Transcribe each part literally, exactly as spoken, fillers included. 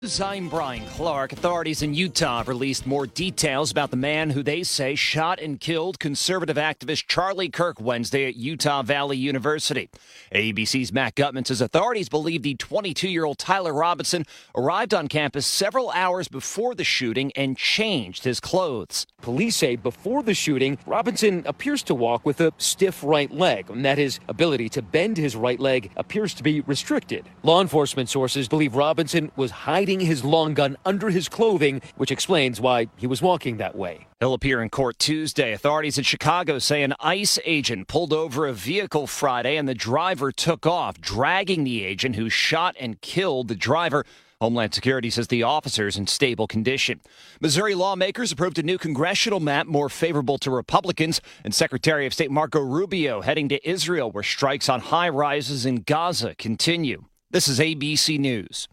I'm Brian Clark. Authorities in Utah have released more details about the man who they say shot and killed conservative activist Charlie Kirk Wednesday at Utah Valley University. A B C's Matt Gutman says authorities believe the twenty-two-year-old Tyler Robinson arrived on campus several hours before the shooting and changed his clothes. Police say before the shooting, Robinson appears to walk with a stiff right leg, and that his ability to bend his right leg appears to be restricted. Law enforcement sources believe Robinson was hiding his long gun under his clothing, which explains why he was walking that way. He'll appear in court Tuesday. Authorities in Chicago say an ICE agent pulled over a vehicle Friday and the driver took off, dragging the agent who shot and killed the driver. Homeland Security says the officer's in stable condition. Missouri lawmakers approved a new congressional map more favorable to Republicans, and Secretary of State Marco Rubio heading to Israel, where strikes on high-rises in Gaza continue. This is A B C News.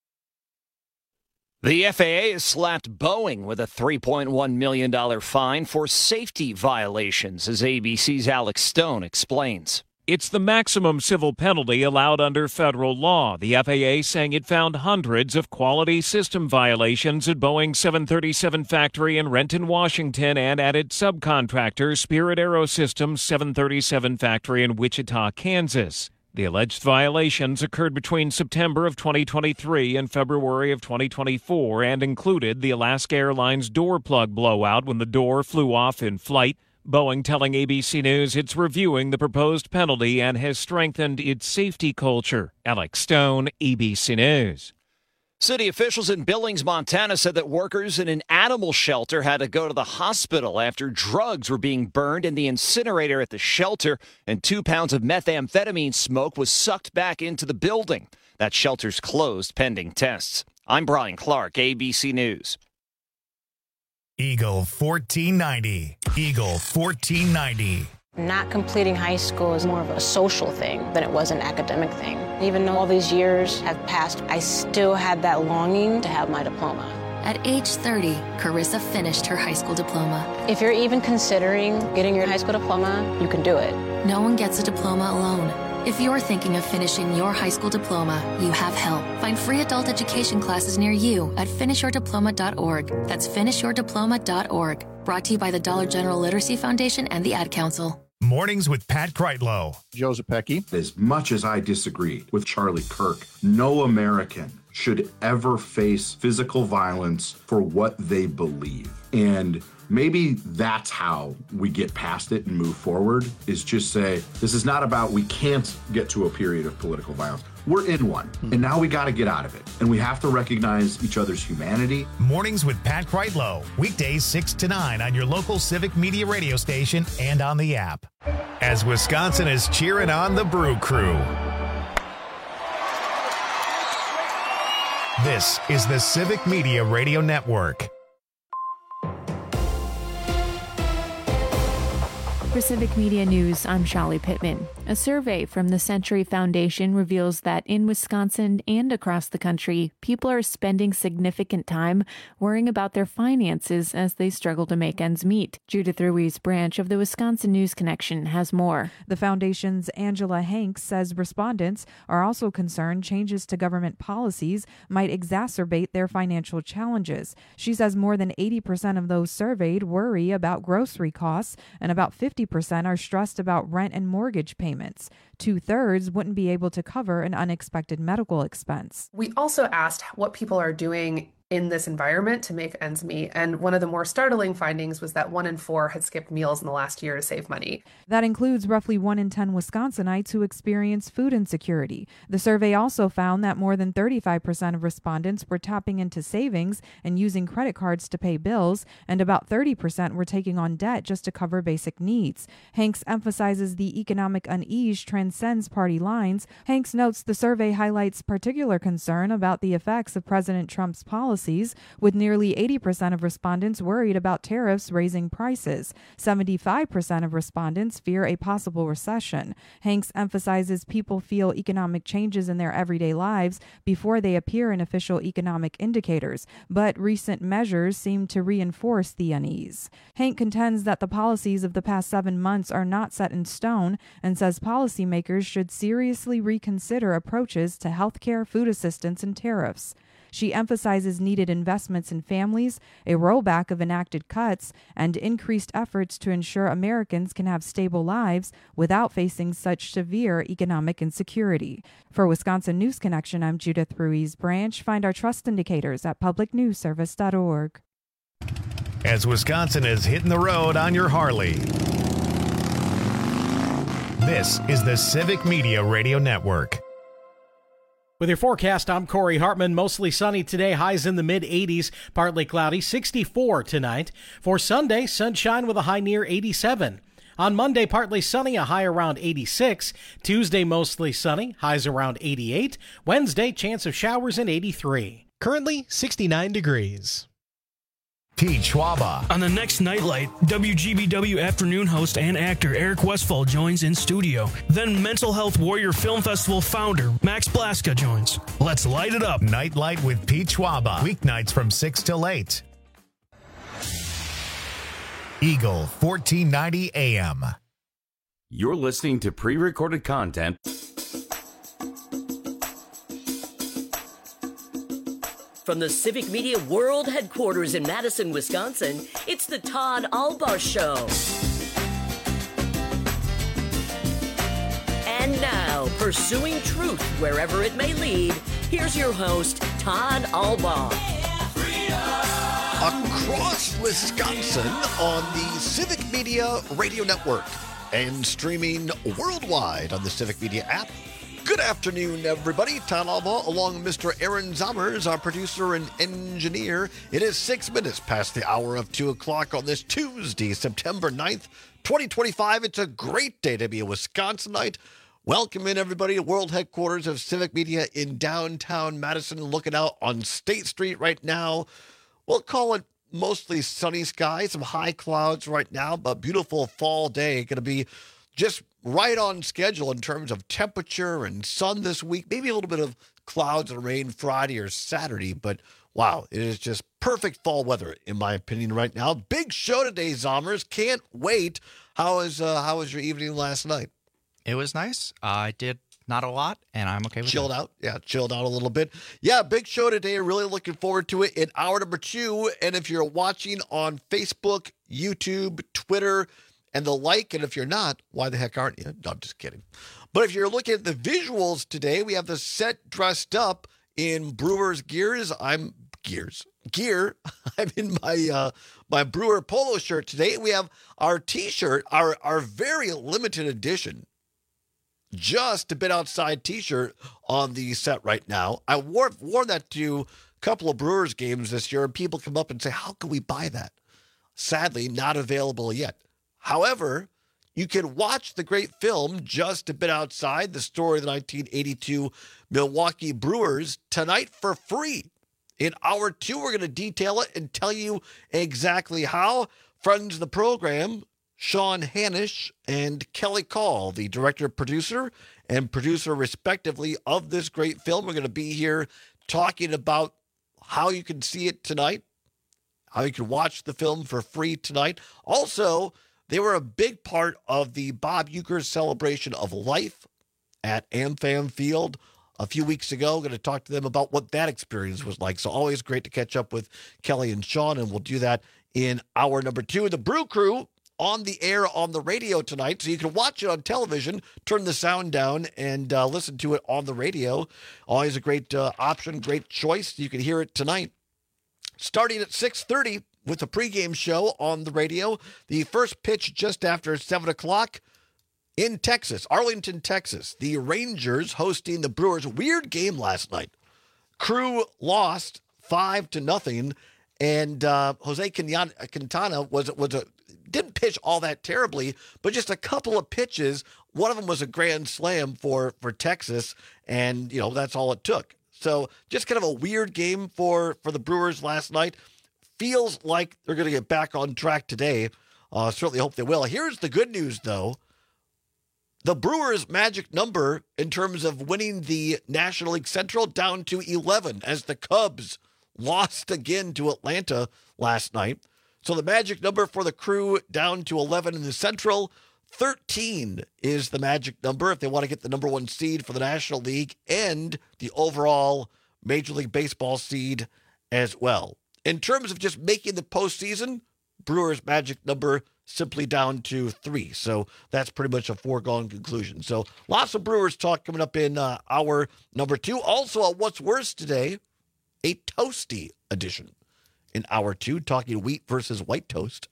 The F A A has slapped Boeing with a three point one million dollars fine for safety violations, as A B C's Alex Stone explains. It's the maximum civil penalty allowed under federal law. The F A A saying it found hundreds of quality system violations at Boeing's seven thirty-seven factory in Renton, Washington, and at its subcontractor Spirit AeroSystems' seven thirty-seven factory in Wichita, Kansas. The alleged violations occurred between September of twenty twenty-three and February of twenty twenty-four and included the Alaska Airlines door plug blowout when the door flew off in flight. Boeing telling A B C News it's reviewing the proposed penalty and has strengthened its safety culture. Alex Stone, A B C News. City officials in Billings, Montana said that workers in an animal shelter had to go to the hospital after drugs were being burned in the incinerator at the shelter and two pounds of methamphetamine smoke was sucked back into the building. That shelter's closed pending tests. I'm Brian Clark, A B C News. Eagle fourteen ninety. Eagle fourteen ninety. Not completing high school is more of a social thing than it was an academic thing. Even though all these years have passed, I still had that longing to have my diploma. At age thirty, Carissa finished her high school diploma. If you're even considering getting your high school diploma, you can do it. No one gets a diploma alone. If you're thinking of finishing your high school diploma, you have help. Find free adult education classes near you at finish your diploma dot org. That's finish your diploma dot org. Brought to you by the Dollar General Literacy Foundation and the Ad Council. Mornings with Pat Kreitlow. Joe Zepecki. As much as I disagree with Charlie Kirk, no American should ever face physical violence for what they believe. And maybe that's how we get past it and move forward, is just say, this is not about we can't get to a period of political violence. We're in one, and now we got to get out of it. And we have to recognize each other's humanity. Mornings with Pat Kreitlow. Weekdays six to nine on your local Civic Media radio station and on the app. As Wisconsin is cheering on the Brew Crew. This is the Civic Media Radio Network. For Civic Media News, I'm Shelly Pittman. A survey from the Century Foundation reveals that in Wisconsin and across the country, people are spending significant time worrying about their finances as they struggle to make ends meet. Judith Ruiz branch of the Wisconsin News Connection has more. The foundation's Angela Hanks says respondents are also concerned changes to government policies might exacerbate their financial challenges. She says more than eighty percent of those surveyed worry about grocery costs, and about fifty percent are stressed about rent and mortgage payments. Two-thirds wouldn't be able to cover an unexpected medical expense. We also asked what people are doing in this environment to make ends meet. And one of the more startling findings was that one in four had skipped meals in the last year to save money. That includes roughly one in ten Wisconsinites who experience food insecurity. The survey also found that more than thirty-five percent of respondents were tapping into savings and using credit cards to pay bills, and about thirty percent were taking on debt just to cover basic needs. Hanks emphasizes the economic unease transcends party lines. Hanks notes the survey highlights particular concern about the effects of President Trump's policies, with nearly eighty percent of respondents worried about tariffs raising prices. seventy-five percent of respondents fear a possible recession. Hanks emphasizes people feel economic changes in their everyday lives before they appear in official economic indicators, but recent measures seem to reinforce the unease. Hank contends that the policies of the past seven months are not set in stone and says policymakers should seriously reconsider approaches to health care, food assistance, and tariffs. She emphasizes needed investments in families, a rollback of enacted cuts, and increased efforts to ensure Americans can have stable lives without facing such severe economic insecurity. For Wisconsin News Connection, I'm Judith Ruiz Branch. Find our trust indicators at public news service dot org. As Wisconsin is hitting the road on your Harley. This is the Civic Media Radio Network. With your forecast, I'm Corey Hartman. Mostly sunny today, highs in the mid eighties, partly cloudy, sixty-four tonight. For Sunday, sunshine with a high near eighty-seven. On Monday, partly sunny, a high around eighty-six. Tuesday, mostly sunny, highs around eighty-eight. Wednesday, chance of showers in eighty-three. Currently, sixty-nine degrees. Pete Schwaba. On the next Nightlight, W G B W afternoon host and actor Eric Westfall joins in studio. Then Mental Health Warrior Film Festival founder Max Blaska joins. Let's light it up. Nightlight with Pete Schwaba. Weeknights from six till eight. Eagle fourteen ninety A M. You're listening to pre-recorded content. From the Civic Media World Headquarters in Madison, Wisconsin, it's the Todd Albar Show. And now, pursuing truth wherever it may lead, here's your host, Todd Albar. Across Wisconsin on the Civic Media Radio Network and streaming worldwide on the Civic Media app. Good afternoon, everybody. Todd Alba, along with Mister Aaron Zommers, our producer and engineer. It is six minutes past the hour of two o'clock on this Tuesday, September ninth, twenty twenty-five. It's a great day to be a Wisconsinite. Welcome in, everybody, to world headquarters of Civic Media in downtown Madison. Looking out on State Street right now. We'll call it mostly sunny skies, some high clouds right now, but beautiful fall day. Going to be just right on schedule in terms of temperature and sun this week. Maybe a little bit of clouds and rain Friday or Saturday, but wow, it is just perfect fall weather, in my opinion, right now. Big show today, Zommers. Can't wait. How was, uh, how was your evening last night? It was nice. Uh, I did not a lot, and I'm okay with it. Chilled out. Yeah, chilled out a little bit. Yeah, big show today. Really looking forward to it in hour number two. And if you're watching on Facebook, YouTube, Twitter, and the like, and if you're not, why the heck aren't you? No, I'm just kidding. But if you're looking at the visuals today, we have the set dressed up in Brewers gears. I'm gears. Gear. I'm in my uh, my Brewer polo shirt today. We have our T-shirt, our, our very limited edition, just a bit outside T-shirt on the set right now. I wore, wore that to a couple of Brewers games this year, and people come up and say, how can we buy that? Sadly, not available yet. However, you can watch the great film Just a Bit Outside, the story of the nineteen eighty-two Milwaukee Brewers, tonight for free. In hour two, we're going to detail it and tell you exactly how. Friends of the program, Sean Hanish and Kelly Call, the director, producer, and producer, respectively, of this great film. We're going to be here talking about how you can see it tonight, how you can watch the film for free tonight. Also, they were a big part of the Bob Uecker celebration of life at AmFam Field a few weeks ago. Going to talk to them about what that experience was like. So always great to catch up with Kelly and Sean, and we'll do that in hour number two. The Brew Crew on the air on the radio tonight, so you can watch it on television, turn the sound down, and uh, listen to it on the radio. Always a great uh, option, great choice. You can hear it tonight. Starting at six thirty with a pregame show on the radio. The first pitch just after seven o'clock in Texas, Arlington, Texas. The Rangers hosting the Brewers. Weird game last night. Crew lost five to nothing, and uh, Jose Quintana was was a didn't pitch all that terribly, but just a couple of pitches. One of them was a grand slam for for Texas, and you know that's all it took. So just kind of a weird game for for the Brewers last night. Feels like they're going to get back on track today. Uh, certainly hope they will. Here's the good news, though. The Brewers' magic number in terms of winning the National League Central down to eleven as the Cubs lost again to Atlanta last night. So the magic number for the Crew down to eleven in the Central. thirteen is the magic number if they want to get the number one seed for the National League and the overall Major League Baseball seed as well. In terms of just making the postseason, Brewers' magic number simply down to three. So that's pretty much a foregone conclusion. So lots of Brewers talk coming up in uh, hour number two. Also, a What's Worse today, a toasty edition in hour two, talking wheat versus white toast.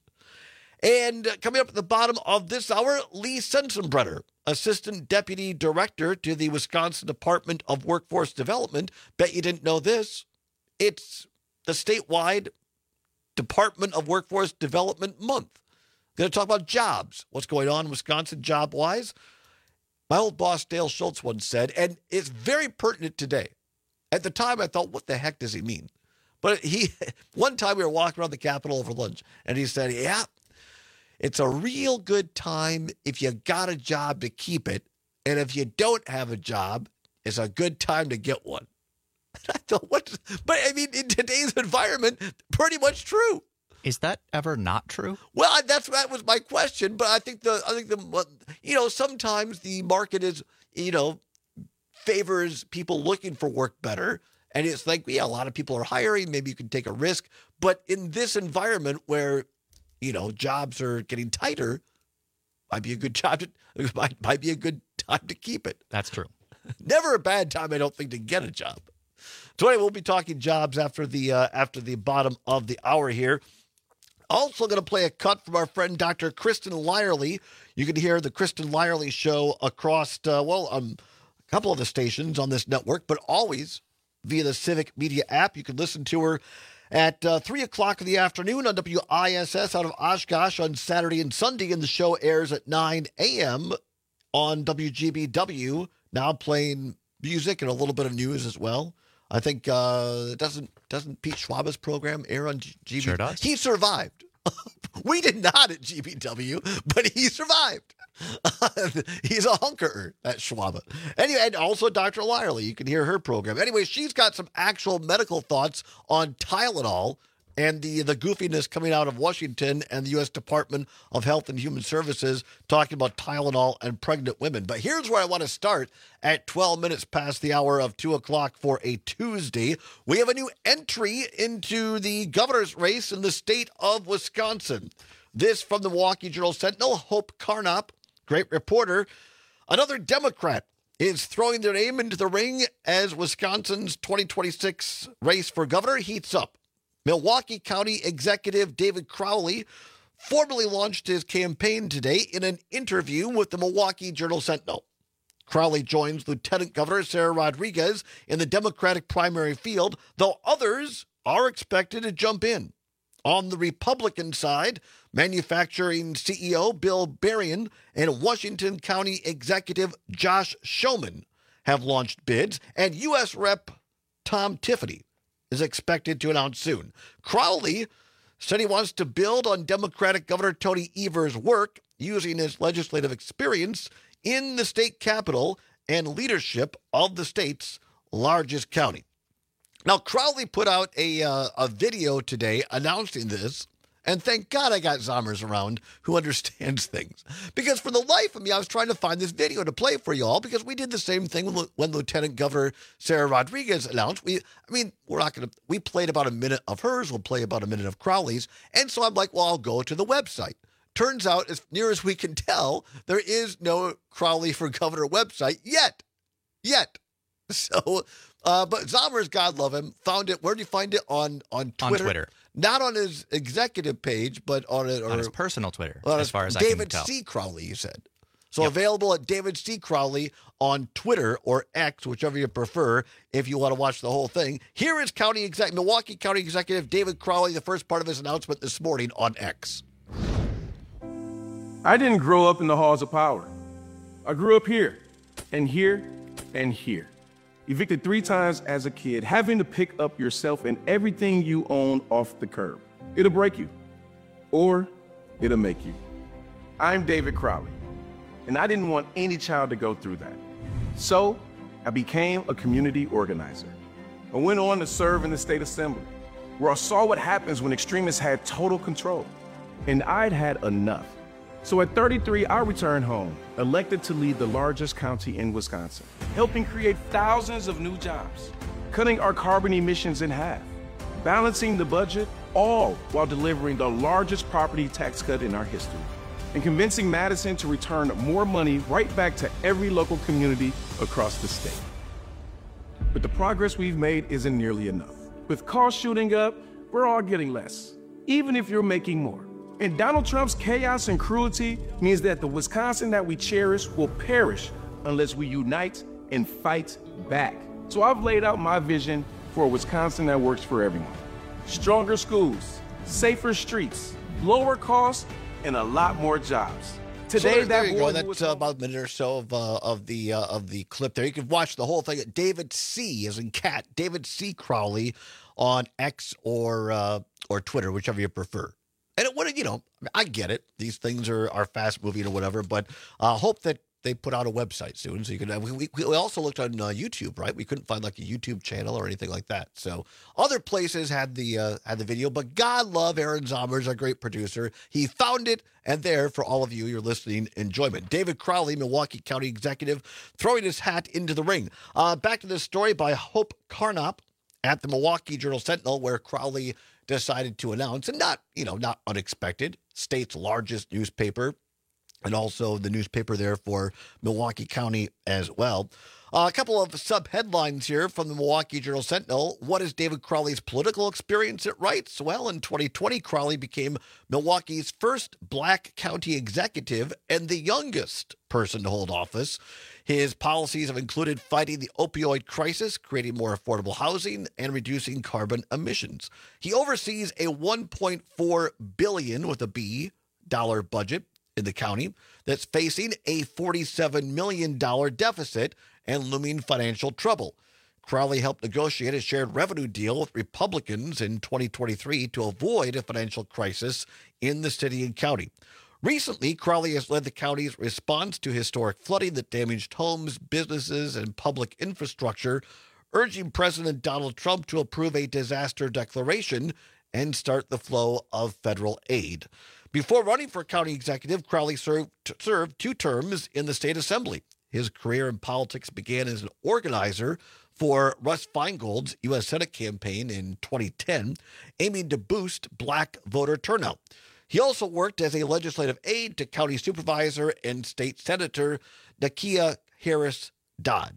And uh, coming up at the bottom of this hour, Lee Sensenbrenner, Assistant Deputy Director to the Wisconsin Department of Workforce Development. Bet you didn't know this. It's the statewide Department of Workforce Development Month. Going to talk about jobs, what's going on in Wisconsin job-wise. My old boss, Dale Schultz, once said, and it's very pertinent today. At the time, I thought, what the heck does he mean? But he, one time we were walking around the Capitol over lunch, and he said, yeah, it's a real good time if you got a job to keep it, and if you don't have a job, it's a good time to get one. I thought, what? But I mean, in today's environment, pretty much true. Is that ever not true? Well, that's that was my question. But I think the I think the you know sometimes the market is you know favors people looking for work better, and it's like yeah, a lot of people are hiring. Maybe you can take a risk. But in this environment where you know jobs are getting tighter, might be a good job to might might be a good time to keep it. That's true. Never a bad time, I don't think, to get a job. So anyway, we'll be talking jobs after the uh, after the bottom of the hour here. Also going to play a cut from our friend Doctor Kristen Lyerly. You can hear the Kristen Lyerly show across, uh, well, um, a couple of the stations on this network, but always via the Civic Media app. You can listen to her at uh, three o'clock in the afternoon on W I S S out of Oshkosh on Saturday and Sunday, and the show airs at nine a.m. on W G B W, now playing music and a little bit of news as well. I think uh, doesn't doesn't Pete Schwaba's program air on G B W? Sure does. He survived. We did not at G B W, but he survived. He's a hunkerer, that Schwaba. Anyway, and also Doctor Lyerly. You can hear her program. Anyway, she's got some actual medical thoughts on Tylenol and the, the goofiness coming out of Washington and the U S Department of Health and Human Services talking about Tylenol and pregnant women. But here's where I want to start at twelve minutes past the hour of two o'clock for a Tuesday. We have a new entry into the governor's race in the state of Wisconsin. This from the Milwaukee Journal-Sentinel, Hope Carnop, great reporter. Another Democrat is throwing their name into the ring as Wisconsin's twenty twenty-six race for governor heats up. Milwaukee County Executive David Crowley formally launched his campaign today in an interview with the Milwaukee Journal-Sentinel. Crowley joins Lieutenant Governor Sarah Rodriguez in the Democratic primary field, though others are expected to jump in. On the Republican side, manufacturing C E O Bill Berrien and Washington County Executive Josh Schoeman have launched bids, and U S Rep Tom Tiffany is expected to announce soon. Crowley said he wants to build on Democratic Governor Tony Evers' work using his legislative experience in the state capital and leadership of the state's largest county. Now, Crowley put out a uh, a video today announcing this, and thank God I got Zommers around who understands things. Because for the life of me, I was trying to find this video to play for you all, because we did the same thing when, when Lieutenant Governor Sarah Rodriguez announced. We, I mean, we're not going to, we played about a minute of hers, we'll play about a minute of Crowley's, and so I'm like, well, I'll go to the website. Turns out, as near as we can tell, there is no Crowley for Governor website yet. Yet. So, uh, but Zommers, God love him, found it. Where did you find it? On, on Twitter? On Twitter. Not on his executive page, but on it, or on his personal Twitter, as as far as David I can tell. C. Crowley, you said. So Yep. available at David C. Crowley on Twitter or X, whichever you prefer, if you want to watch the whole thing. Here is County Exec- Milwaukee County Executive David Crowley, the first part of his announcement this morning on X. I didn't grow up in the halls of power. I grew up here, and here, and here. Evicted three times as a kid, having to pick up yourself and everything you own off the curb. It'll break you, or it'll make you. I'm David Crowley, and I didn't want any child to go through that. So I became a community organizer. I went on to serve in the state assembly, where I saw what happens when extremists had total control. And I'd had enough. So at thirty-three, I returned home, elected to lead the largest county in Wisconsin, helping create thousands of new jobs. cutting our carbon emissions in half, balancing the budget, all while delivering the largest property tax cut in our history, and convincing Madison to return more money right back to every local community across the state. But the progress we've made isn't nearly enough. With costs shooting up, we're all getting less, even if you're making more. And Donald Trump's chaos and cruelty means that the Wisconsin that we cherish will perish unless we unite and fight back. So I've laid out my vision for a Wisconsin that works for everyone. Stronger schools, safer streets, lower costs, and a lot more jobs. Today, so there, that there you go. boy That's was uh, about a minute or so of uh, of the uh, of the clip there. You can watch the whole thing at David C. as in cat, David C. Crowley on X or uh, or Twitter, whichever you prefer. And it would, you know, I get it. These things are, are fast moving or whatever, but I uh, hope that they put out a website soon. So you can, we, we also looked on uh, YouTube, right? We couldn't find like a YouTube channel or anything like that. So other places had the, uh, had the video, but God love Aaron Zommers, a great producer. He found it, and there for all of you, your listening enjoyment. David Crowley, Milwaukee County Executive, throwing his hat into the ring. Uh, back to this story by Hope Carnop at the Milwaukee Journal-Sentinel, where Crowley decided to announce, and not, you know, not unexpected, state's largest newspaper, and also the newspaper there for Milwaukee County as well. Uh, a couple of sub-headlines here from the Milwaukee Journal-Sentinel. What is David Crowley's political experience? It writes, well, in twenty twenty, Crowley became Milwaukee's first black county executive and the youngest person to hold office. His policies have included fighting the opioid crisis, creating more affordable housing, and reducing carbon emissions. He oversees a one point four billion dollars with a B dollar budget in the county that's facing a forty-seven million dollars deficit and looming financial trouble. Crowley helped negotiate a shared revenue deal with Republicans in twenty twenty-three to avoid a financial crisis in the city and county. Recently, Crowley has led the county's response to historic flooding that damaged homes, businesses, and public infrastructure, urging President Donald Trump to approve a disaster declaration and start the flow of federal aid. Before running for county executive, Crowley served, served two terms in the state assembly. His career in politics began as an organizer for Russ Feingold's U S Senate campaign in twenty ten, aiming to boost black voter turnout. He also worked as a legislative aide to County Supervisor and State Senator Nakia Harris Dodd.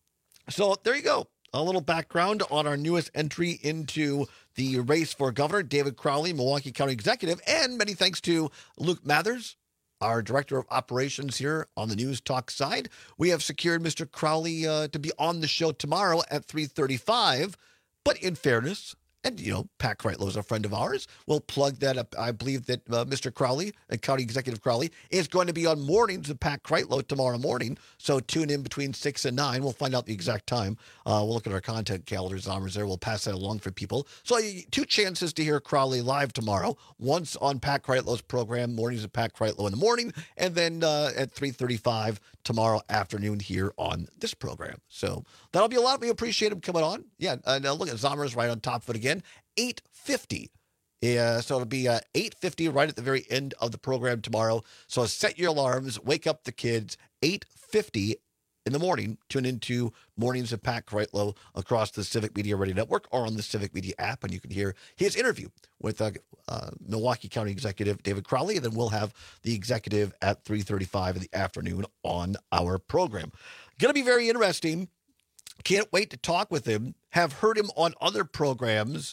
So there you go. A little background on our newest entry into the race for governor, David Crowley, Milwaukee County Executive, and many thanks to Luke Mathers, our Director of Operations here on the News Talk side. We have secured Mister Crowley uh, to be on the show tomorrow at three thirty-five, but in fairness, and, you know, Pat Kreitlow is a friend of ours. We'll plug that up. I believe that uh, Mister Crowley, uh, County Executive Crowley, is going to be on mornings with Pat Kreitlow tomorrow morning. So tune in between six and nine. We'll find out the exact time. Uh, we'll look at our content calendars, Zommers there. We'll pass that along for people. So two chances to hear Crowley live tomorrow. Once on Pat Kreitlow's program, mornings with Pat Kreitlow in the morning, and then uh, at three thirty-five tomorrow afternoon here on this program. So that'll be a lot. We appreciate him coming on. Yeah, and uh, look at Zommers right on top of it again. eight fifty. Yeah, so it'll be uh, eight fifty right at the very end of the program tomorrow. So set your alarms, wake up the kids, eight fifty in the morning. Tune into Mornings of Pat Kreitlow across the Civic Media Radio Network or on the Civic Media app, and you can hear his interview with uh, uh, Milwaukee County Executive David Crowley, and then we'll have the executive at three thirty-five in the afternoon on our program. Going to be very interesting. Can't wait to talk with him. Have heard him on other programs.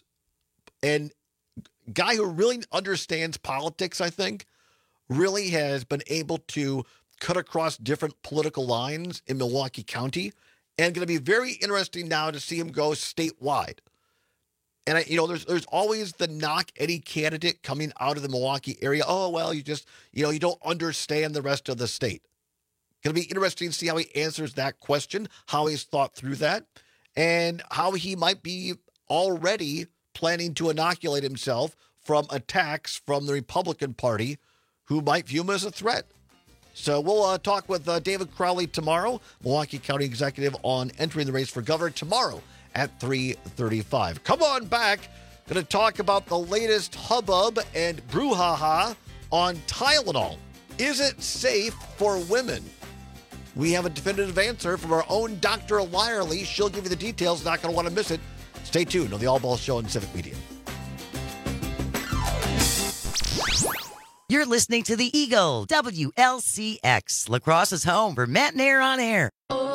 And guy who really understands politics, I think, really has been able to cut across different political lines in Milwaukee County. And going to be very interesting now to see him go statewide. And, I, you know, there's there's always the knock any candidate coming out of the Milwaukee area. Oh, well, you just, you know, you don't understand the rest of the state. Going to be interesting to see how he answers that question, how he's thought through that, and how he might be already planning to inoculate himself from attacks from the Republican Party who might view him as a threat. So we'll uh, talk with uh, David Crowley tomorrow, Milwaukee County Executive, on entering the race for governor tomorrow at three thirty-five. Come on back. Going to talk about the latest hubbub and brouhaha on Tylenol. Is it safe for women? We have a definitive answer from our own Doctor Lyerly. She'll give you the details. Not going to want to miss it. Stay tuned on the All Ball Show on Civic Media. You're listening to the Eagle, W L C X, La Crosse's home for Matt and Air on Air.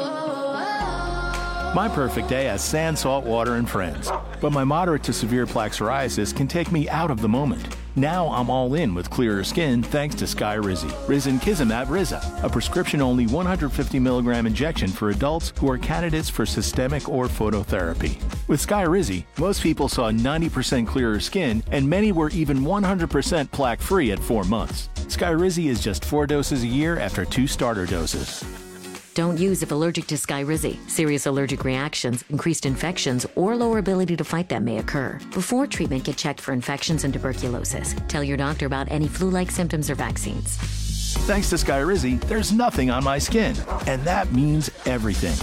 My perfect day has sand, salt water, and friends. But my moderate to severe plaque psoriasis can take me out of the moment. Now I'm all in with clearer skin thanks to Skyrizi. Risankizumab Riza, a prescription-only one hundred fifty milligram injection for adults who are candidates for systemic or phototherapy. With Skyrizi, most people saw ninety percent clearer skin, and many were even one hundred percent plaque-free at four months. Skyrizi is just four doses a year after two starter doses. Don't use if allergic to Skyrizi. Serious allergic reactions, increased infections, or lower ability to fight them may occur. Before treatment, get checked for infections and tuberculosis. Tell your doctor about any flu-like symptoms or vaccines. Thanks to Skyrizi, there's nothing on my skin, and that means everything.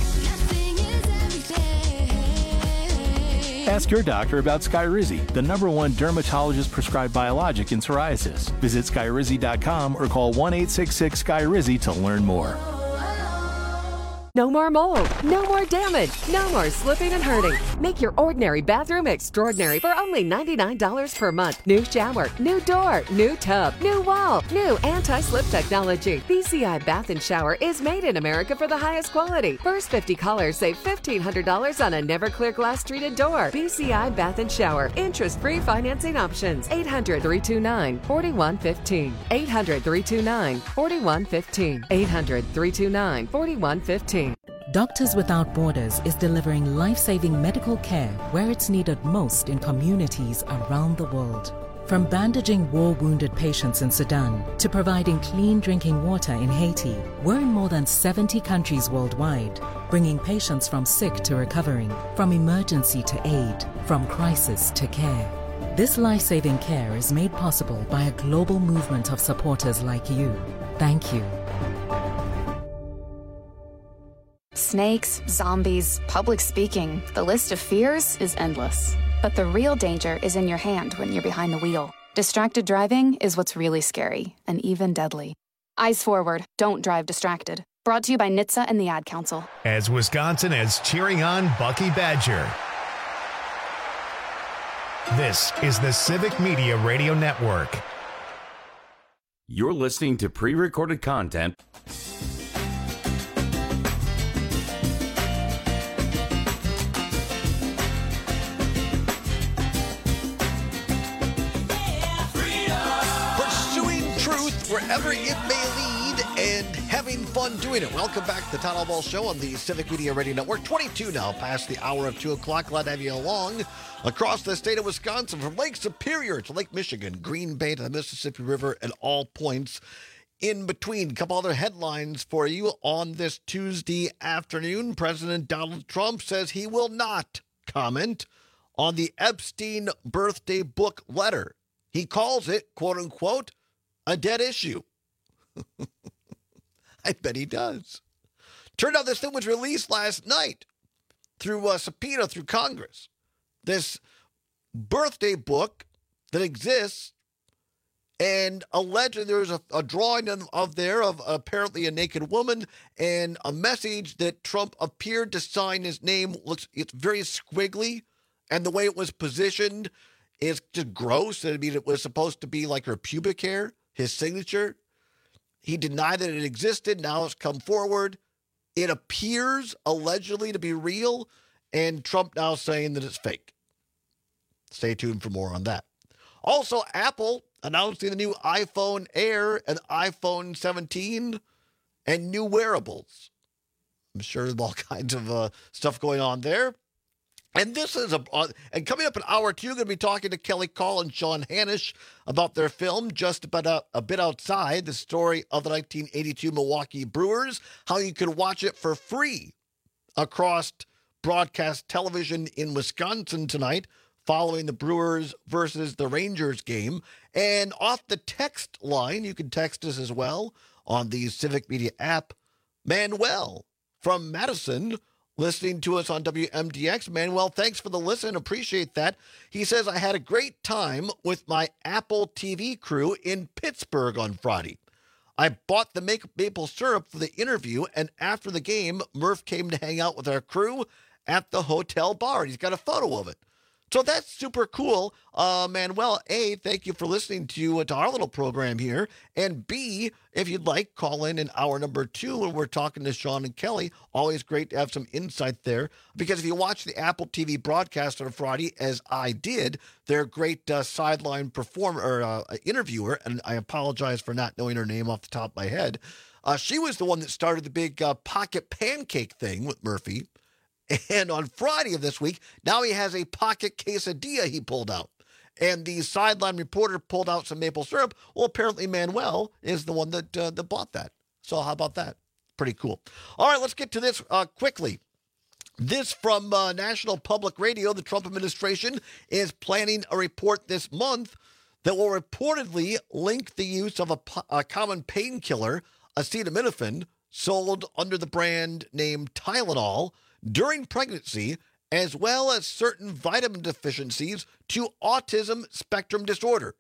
Ask your doctor about Skyrizi, the number one dermatologist-prescribed biologic in psoriasis. Visit Skyrizi dot com or call one eight six six Skyrizi to learn more. No more mold, no more damage, no more slipping and hurting. Make your ordinary bathroom extraordinary for only ninety-nine dollars per month. New shower, new door, new tub, new wall, new anti-slip technology. B C I Bath and Shower is made in America for the highest quality. First fifty callers save fifteen hundred dollars on a never-clear glass treated door. B C I Bath and Shower. Interest-free financing options. eight hundred, three two nine, four one one five. eight hundred, three two nine, four one one five. eight hundred, three two nine, four one one five. Doctors Without Borders is delivering life-saving medical care where it's needed most in communities around the world. From bandaging war-wounded patients in Sudan to providing clean drinking water in Haiti, we're in more than seventy countries worldwide, bringing patients from sick to recovering, from emergency to aid, from crisis to care. This life-saving care is made possible by a global movement of supporters like you. Thank you. Snakes, zombies, public speaking, the list of fears is endless. But the real danger is in your hand when you're behind the wheel. Distracted driving is what's really scary and even deadly. Eyes forward, don't drive distracted. Brought to you by N H T S A and the Ad Council. As Wisconsin is cheering on Bucky Badger. This is the Civic Media Radio Network. You're listening to pre-recorded content. Wherever it may lead and having fun doing it. Welcome back to the Todd All Show on the Civic Media Radio Network. twenty-two now, past the hour of two o'clock. Glad to have you along across the state of Wisconsin, from Lake Superior to Lake Michigan, Green Bay to the Mississippi River, and all points in between. A couple other headlines for you on this Tuesday afternoon. President Donald Trump says he will not comment on the Epstein birthday book letter. He calls it, quote unquote, a dead issue. I bet he does. Turned out this thing was released last night through a subpoena through Congress. This birthday book that exists, and allegedly there's a, a drawing of, of there of apparently a naked woman and a message that Trump appeared to sign his name. Looks, it's very squiggly, and the way it was positioned is just gross. I mean, it was supposed to be like her pubic hair. His signature. He denied that it existed. Now it's come forward. It appears allegedly to be real, and Trump now saying that it's fake. Stay tuned for more on that. Also, Apple announcing the new iPhone Air and iPhone seventeen and new wearables. I'm sure there's all kinds of uh, stuff going on there. And this is a, uh, and coming up in hour two, going to be talking to Kelly Call and Sean Hanisch about their film, Just About a, a Bit Outside, the story of the nineteen eighty-two Milwaukee Brewers, how you can watch it for free across broadcast television in Wisconsin tonight, following the Brewers versus the Rangers game. And off the text line, you can text us as well on the Civic Media app. Manuel from Madison, listening to us on W M D X. Manuel, thanks for the listen. Appreciate that. He says, I had a great time with my Apple T V crew in Pittsburgh on Friday. I bought the make- maple syrup for the interview, and after the game, Murph came to hang out with our crew at the hotel bar. He's got a photo of it. So that's super cool. Uh, Manuel, A, thank you for listening to, uh, to our little program here. And B, if you'd like, call in in hour number two when we're talking to Sean and Kelly. Always great to have some insight there. Because if you watch the Apple T V broadcast on Friday, as I did, their great uh, sideline performer or uh, interviewer, and I apologize for not knowing her name off the top of my head, uh, she was the one that started the big uh, pocket pancake thing with Murphy. And on Friday of this week, now he has a pocket quesadilla he pulled out. And the sideline reporter pulled out some maple syrup. Well, apparently Manuel is the one that uh, that bought that. So how about that? Pretty cool. All right, let's get to this uh, quickly. This from uh, National Public Radio. The Trump administration is planning a report this month that will reportedly link the use of a, a common painkiller, acetaminophen, sold under the brand name Tylenol, during pregnancy, as well as certain vitamin deficiencies, to autism spectrum disorder,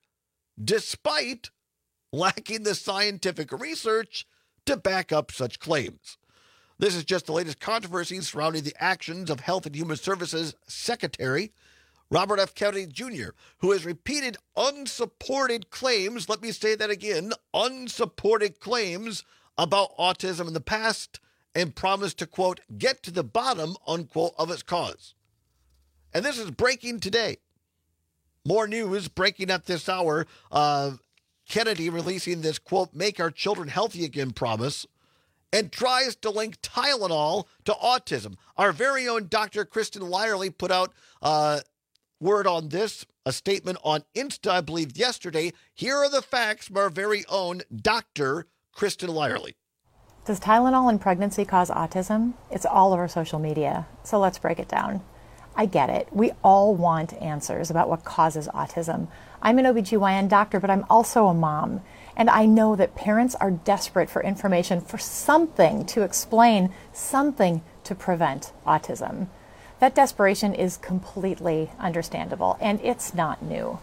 despite lacking the scientific research to back up such claims. This is just the latest controversy surrounding the actions of Health and Human Services Secretary Robert F. Kennedy Junior, who has repeated unsupported claims, let me say that again, unsupported claims about autism in the past, and promised to, quote, get to the bottom, unquote, of its cause. And this is breaking today. More news breaking at this hour. Uh, Kennedy releasing this, quote, make our children healthy again promise, and tries to link Tylenol to autism. Our very own Doctor Kristen Lyerly put out uh, word on this, a statement on Insta, I believe, yesterday. Here are the facts from our very own Doctor Kristen Lyerly. Does Tylenol in pregnancy cause autism? It's all over social media, so let's break it down. I get it. We all want answers about what causes autism. I'm an O B G Y N doctor, but I'm also a mom, and I know that parents are desperate for information, for something to explain, something to prevent autism. That desperation is completely understandable, and it's not new.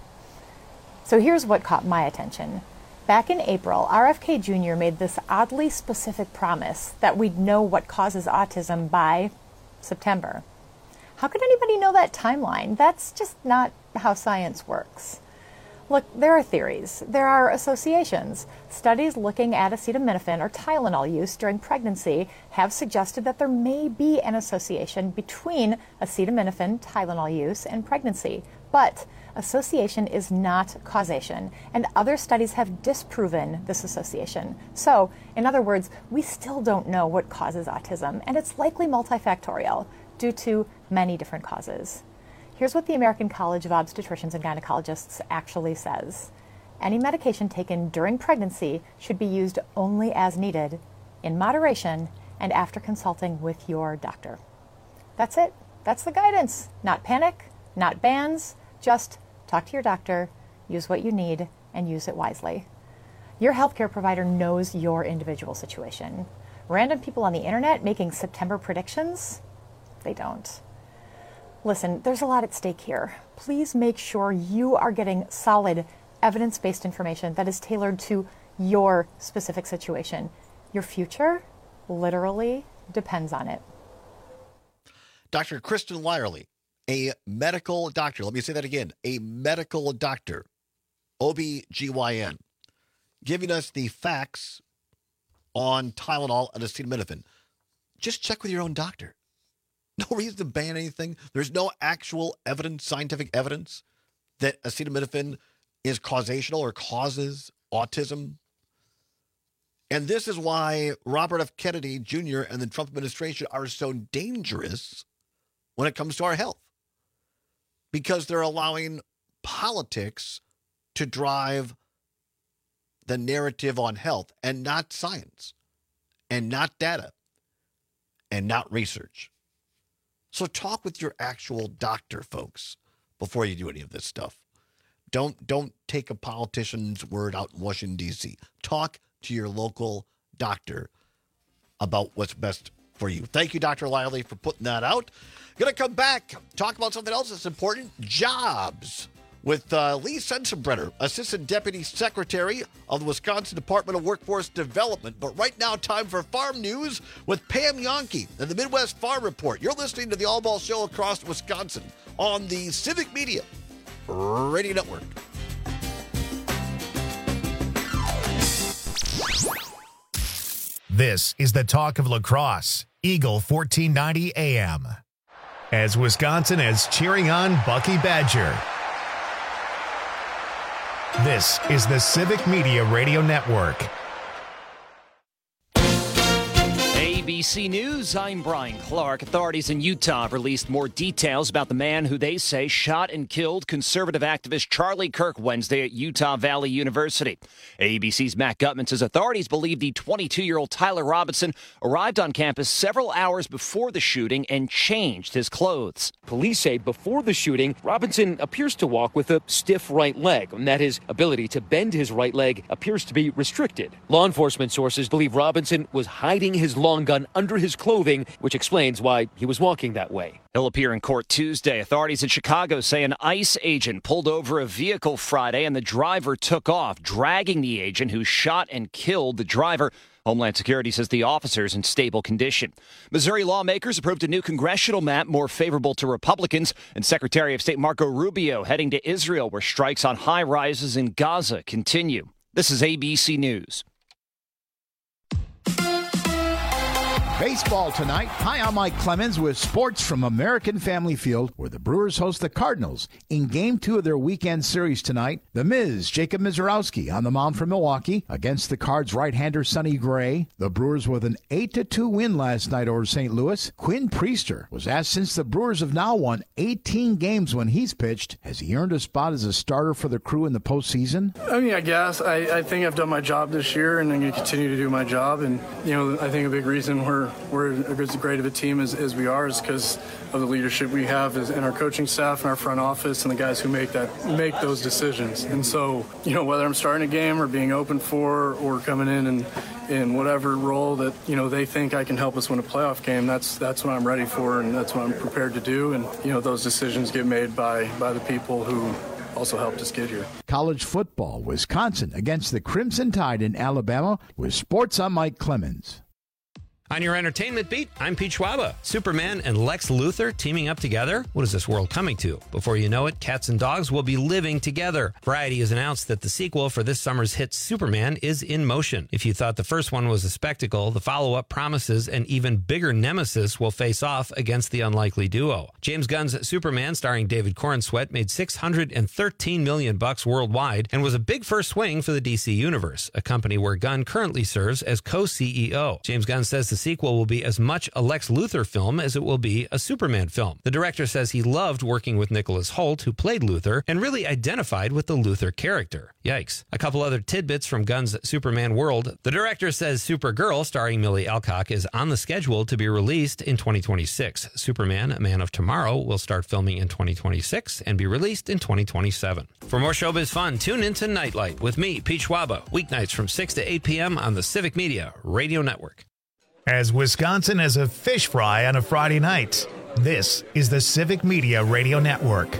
So here's what caught my attention. Back in April, R F K Junior made this oddly specific promise that we'd know what causes autism by September. How could anybody know that timeline? That's just not how science works. Look, there are theories. There are associations. Studies looking at acetaminophen or Tylenol use during pregnancy have suggested that there may be an association between acetaminophen, Tylenol use, and pregnancy. But association is not causation, and other studies have disproven this association. So, in other words, we still don't know what causes autism, and it's likely multifactorial due to many different causes. Here's what the American College of Obstetricians and Gynecologists actually says. Any medication taken during pregnancy should be used only as needed, in moderation, and after consulting with your doctor. That's it. That's the guidance. Not panic, not bans, just talk to your doctor, use what you need, and use it wisely. Your healthcare provider knows your individual situation. Random people on the internet making September predictions? They don't. Listen, there's a lot at stake here. Please make sure you are getting solid, evidence-based information that is tailored to your specific situation. Your future literally depends on it. Doctor Kristen Lyerly, a medical doctor. Let me say that again. A medical doctor, O B G Y N, giving us the facts on Tylenol and acetaminophen. Just check with your own doctor. No reason to ban anything. There's no actual evidence, scientific evidence, that acetaminophen is causational or causes autism. And this is why Robert F. Kennedy Junior and the Trump administration are so dangerous when it comes to our health. Because they're allowing politics to drive the narrative on health and not science and not data and not research. So talk with your actual doctor, folks, before you do any of this stuff. Don't don't take a politician's word out in Washington, D C. Talk to your local doctor about what's best for you. Thank you, Doctor Lyerly, for putting that out. Going to come back, talk about something else that's important, jobs. with uh, Lee Sensenbrenner, Assistant Deputy Secretary of the Wisconsin Department of Workforce Development. But right now, time for farm news with Pam Yonke and the Midwest Farm Report. You're listening to the All Ball Show across Wisconsin on the Civic Media Radio Network. This is the talk of lacrosse, Eagle fourteen ninety A M. As Wisconsin is cheering on Bucky Badger. This is the Civic Media Radio Network. A B C News, I'm Brian Clark. Authorities in Utah have released more details about the man who they say shot and killed conservative activist Charlie Kirk Wednesday at Utah Valley University. A B C's Matt Gutman says authorities believe the twenty-two-year-old Tyler Robinson arrived on campus several hours before the shooting and changed his clothes. Police say before the shooting, Robinson appears to walk with a stiff right leg, and that his ability to bend his right leg appears to be restricted. Law enforcement sources believe Robinson was hiding his long gun under his clothing, which explains why he was walking that way. He'll appear in court Tuesday. Authorities in Chicago say an ICE agent pulled over a vehicle Friday and the driver took off, dragging the agent who shot and killed the driver. Homeland Security says the officer's in stable condition. Missouri lawmakers approved a new congressional map more favorable to Republicans, and Secretary of State Marco Rubio heading to Israel, where strikes on high-rises in Gaza continue. This is A B C News. Baseball tonight. Hi, I'm Mike Clemens with sports from American Family Field, where the Brewers host the Cardinals in Game two of their weekend series tonight. The Miz, Jacob Mizorowski, on the mound for Milwaukee against the Cards' right-hander Sonny Gray. The Brewers with an eight to two win last night over Saint Louis. Quinn Priester was asked since the Brewers have now won eighteen games when he's pitched, has he earned a spot as a starter for the crew in the postseason? I mean, I guess. I, I think I've done my job this year, and I'm going to continue to do my job. And, you know, I think a big reason we're we're as great of a team as, as we are is because of the leadership we have in our coaching staff and our front office and the guys who make that make those decisions. And so, you know, whether I'm starting a game or being open for or coming in and in whatever role that, you know, they think I can help us win a playoff game, that's that's what I'm ready for and that's what I'm prepared to do. And, you know, those decisions get made by by the people who also helped us get here. College football, Wisconsin against the Crimson Tide in Alabama. With sports, I'm Mike Clemens. On your entertainment beat, I'm Pete Schwaba. Superman and Lex Luthor teaming up together? What is this world coming to? Before you know it, cats and dogs will be living together. Variety has announced that the sequel for this summer's hit Superman is in motion. If you thought the first one was a spectacle, the follow-up promises an even bigger nemesis will face off against the unlikely duo. James Gunn's Superman, starring David Corenswet, made six hundred thirteen million bucks worldwide and was a big first swing for the D C Universe, a company where Gunn currently serves as co-C E O. James Gunn says the sequel will be as much a Lex Luthor film as it will be a Superman film. The director says he loved working with Nicholas Hoult, who played Luthor, and really identified with the Luthor character. Yikes. A couple other tidbits from Gunn's Superman world. The director says Supergirl, starring Millie Alcock, is on the schedule to be released in twenty twenty-six. Superman, A Man of Tomorrow, will start filming in twenty twenty-six and be released in twenty twenty-seven. For more showbiz fun, tune into Nightlight with me, Pete Schwaba, weeknights from six to eight p.m. on the Civic Media Radio Network. As Wisconsin has a fish fry on a Friday night, this is the Civic Media Radio Network.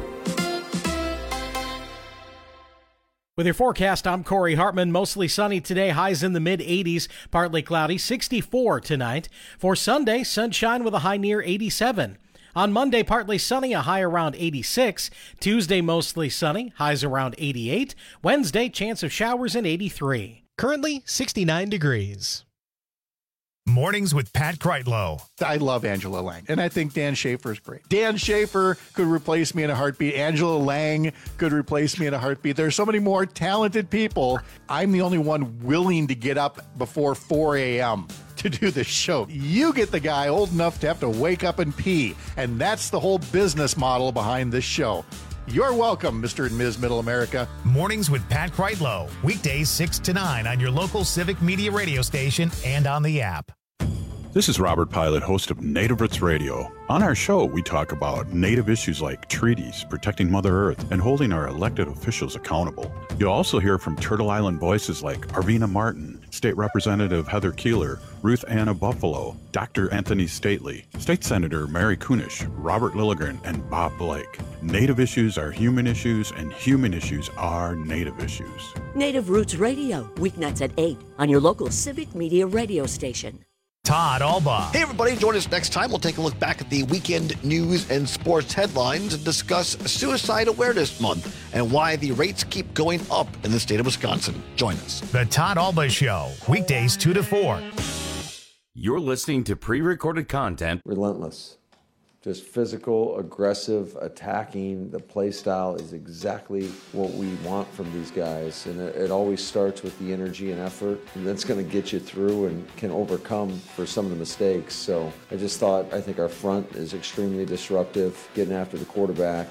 With your forecast, I'm Corey Hartman. Mostly sunny today, highs in the mid eighties, partly cloudy, sixty-four tonight. For Sunday, sunshine with a high near eighty-seven. On Monday, partly sunny, a high around eighty-six. Tuesday, mostly sunny, highs around eighty-eight. Wednesday, chance of showers in eighty-three. Currently, sixty-nine degrees. Mornings with Pat Kreitlow. I love Angela Lang, and I think Dan Schaefer is great. Dan Schaefer could replace me in a heartbeat. Angela Lang could replace me in a heartbeat. There's so many more talented people. I'm the only one willing to get up before four a.m. to do this show. You get the guy old enough to have to wake up and pee, and that's the whole business model behind this show. You're welcome, Mister and Miz Middle America. Mornings with Pat Kreitlow. Weekdays six to nine on your local Civic Media radio station and on the app. This is Robert Pilot, host of Native Roots Radio. On our show, we talk about Native issues like treaties, protecting Mother Earth, and holding our elected officials accountable. You'll also hear from Turtle Island voices like Arvina Martin, State Representative Heather Keeler, Ruth Anna Buffalo, Doctor Anthony Stately, State Senator Mary Kunish, Robert Lilligren, and Bob Blake. Native issues are human issues, and human issues are Native issues. Native Roots Radio, weeknights at eight on your local Civic Media radio station. Todd Albaugh. Hey, everybody, join us next time. We'll take a look back at the weekend news and sports headlines and discuss Suicide Awareness Month and why the rates keep going up in the state of Wisconsin. Join us. The Todd Albaugh Show, weekdays two to four. You're listening to pre-recorded content. Relentless. Just physical, aggressive, attacking. The play style is exactly what we want from these guys. And it, it always starts with the energy and effort. And that's going to get you through and can overcome for some of the mistakes. So I just thought, I think our front is extremely disruptive, getting after the quarterback.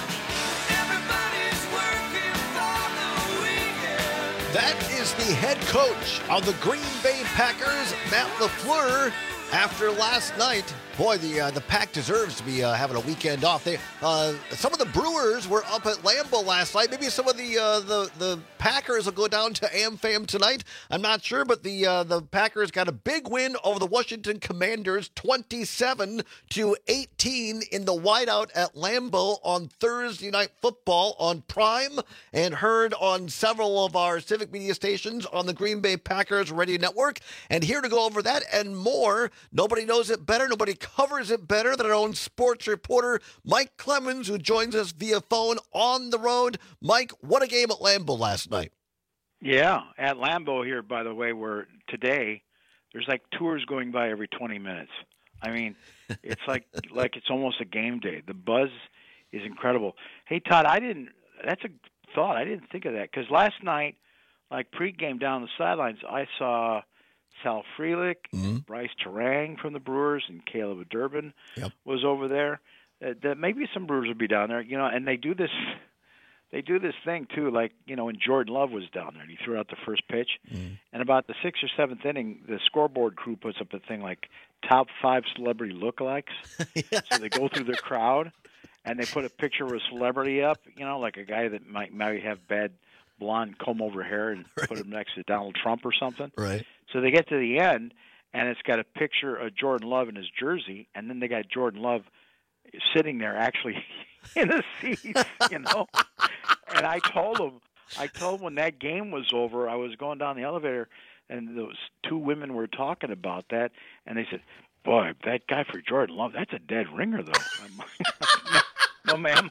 That is the head coach of the Green Bay Packers, Matt LaFleur. After last night, boy, the uh, the Pack deserves to be uh, having a weekend off. They, uh, some of the Brewers were up at Lambeau last night. Maybe some of the uh, the the Packers will go down to AmFam tonight. I'm not sure, but the uh, the Packers got a big win over the Washington Commanders, twenty-seven to eighteen in the whiteout at Lambeau on Thursday Night Football on Prime, and heard on several of our civic media stations on the Green Bay Packers Radio Network. And here to go over that and more. Nobody knows it better. Nobody covers it better than our own sports reporter, Mike Clemens, who joins us via phone on the road. Mike, what a game at Lambeau last night. Yeah, at Lambeau here, by the way, where today there's like tours going by every twenty minutes. I mean, it's like like it's almost a game day. The buzz is incredible. Hey, Todd, I didn't – that's a thought. I didn't think of that because last night, like pregame down the sidelines, I saw – Sal Frelick, mm-hmm. Bryce Terang from the Brewers, and Caleb Durbin yep. was over there. Uh, that maybe some Brewers would be down there, you know. And they do this, they do this thing too. Like you know, when Jordan Love was down there, and he threw out the first pitch, mm-hmm. and about the sixth or seventh inning, the scoreboard crew puts up a thing like top five celebrity lookalikes. yeah. So they go through the crowd, and they put a picture of a celebrity up, you know, like a guy that might might have bad blonde comb-over hair, and right. put him next to Donald Trump or something. Right. So they get to the end, and it's got a picture of Jordan Love in his jersey, and then they got Jordan Love sitting there actually in the seats, you know. And I told him, I told him when that game was over, I was going down the elevator, and those two women were talking about that, and they said, boy, that guy for Jordan Love, that's a dead ringer, though. no, no, ma'am.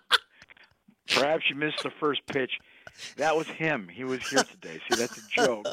Perhaps you missed the first pitch. That was him. He was here today. See, that's a joke.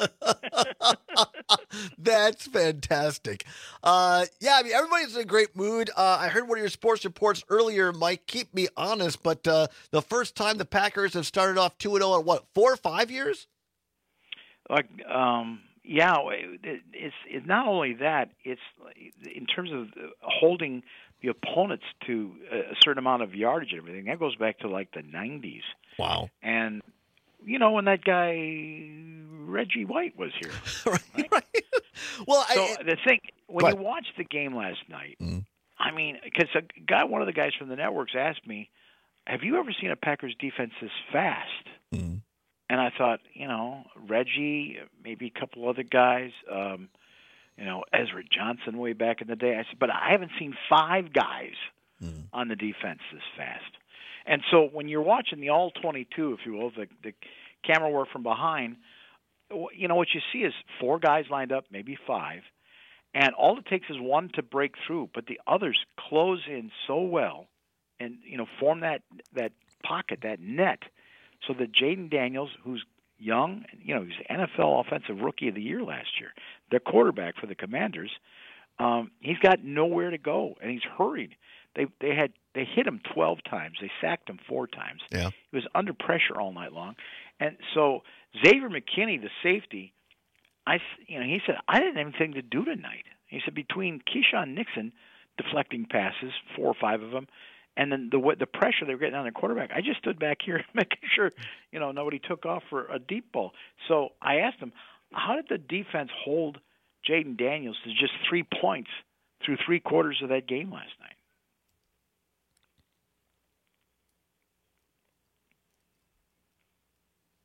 That's fantastic. Uh, yeah, I mean, everybody's in a great mood. Uh, I heard one of your sports reports earlier, Mike. Keep me honest, but uh, the first time the Packers have started off two and oh in what, four or five years? Like, um, yeah, it, it's it's not only that. It's in terms of holding the opponents to a certain amount of yardage and everything. That goes back to like the nineties. Wow. And you know, when that guy Reggie White was here, right? right? right. Well, so I, the thing when but, you watched the game last night, mm. I mean, because a guy, one of the guys from the networks asked me, "Have you ever seen a Packers defense this fast?" Mm. And I thought, you know, Reggie, maybe a couple other guys, um, you know, Ezra Johnson way back in the day. I said, but I haven't seen five guys mm. on the defense this fast. And so when you're watching the all twenty-two, if you will, the, the camera work from behind, you know, what you see is four guys lined up, maybe five, and all it takes is one to break through, but the others close in so well and, you know, form that, that pocket, that net, so that Jaden Daniels, who's young, you know, he's N F L Offensive Rookie of the Year last year, their quarterback for the Commanders, um, he's got nowhere to go, and he's hurried. They they had they hit him twelve times. They sacked him four times. Yeah. He was under pressure all night long. And so Xavier McKinney, the safety, I you know, he said, I didn't have anything to do tonight. He said between Keyshawn Nixon deflecting passes, four or five of them, and then the the pressure they were getting on their quarterback, I just stood back here making sure, you know, nobody took off for a deep ball. So I asked him, how did the defense hold Jaden Daniels to just three points through three quarters of that game last night?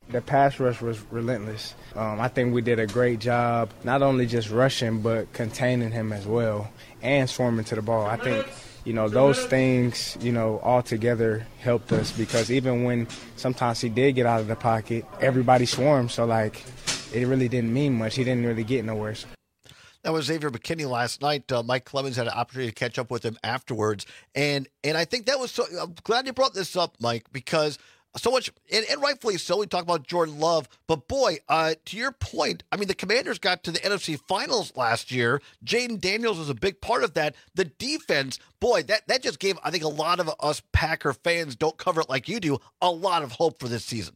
The pass rush was relentless. Um, I think we did a great job, not only just rushing, but containing him as well and swarming to the ball. I think, you know, those things, you know, all together helped us because even when sometimes he did get out of the pocket, everybody swarmed. So, like, it really didn't mean much. He didn't really get nowhere. That was Xavier McKinney last night. Uh, Mike Clemens had an opportunity to catch up with him afterwards. And and I think that was so – I'm glad you brought this up, Mike, because – so much, and, and rightfully so, we talk about Jordan Love. But, boy, uh, to your point, I mean, the Commanders got to the N F C Finals last year. Jaden Daniels was a big part of that. The defense, boy, that, that just gave, I think, a lot of us Packer fans, don't cover it like you do, a lot of hope for this season.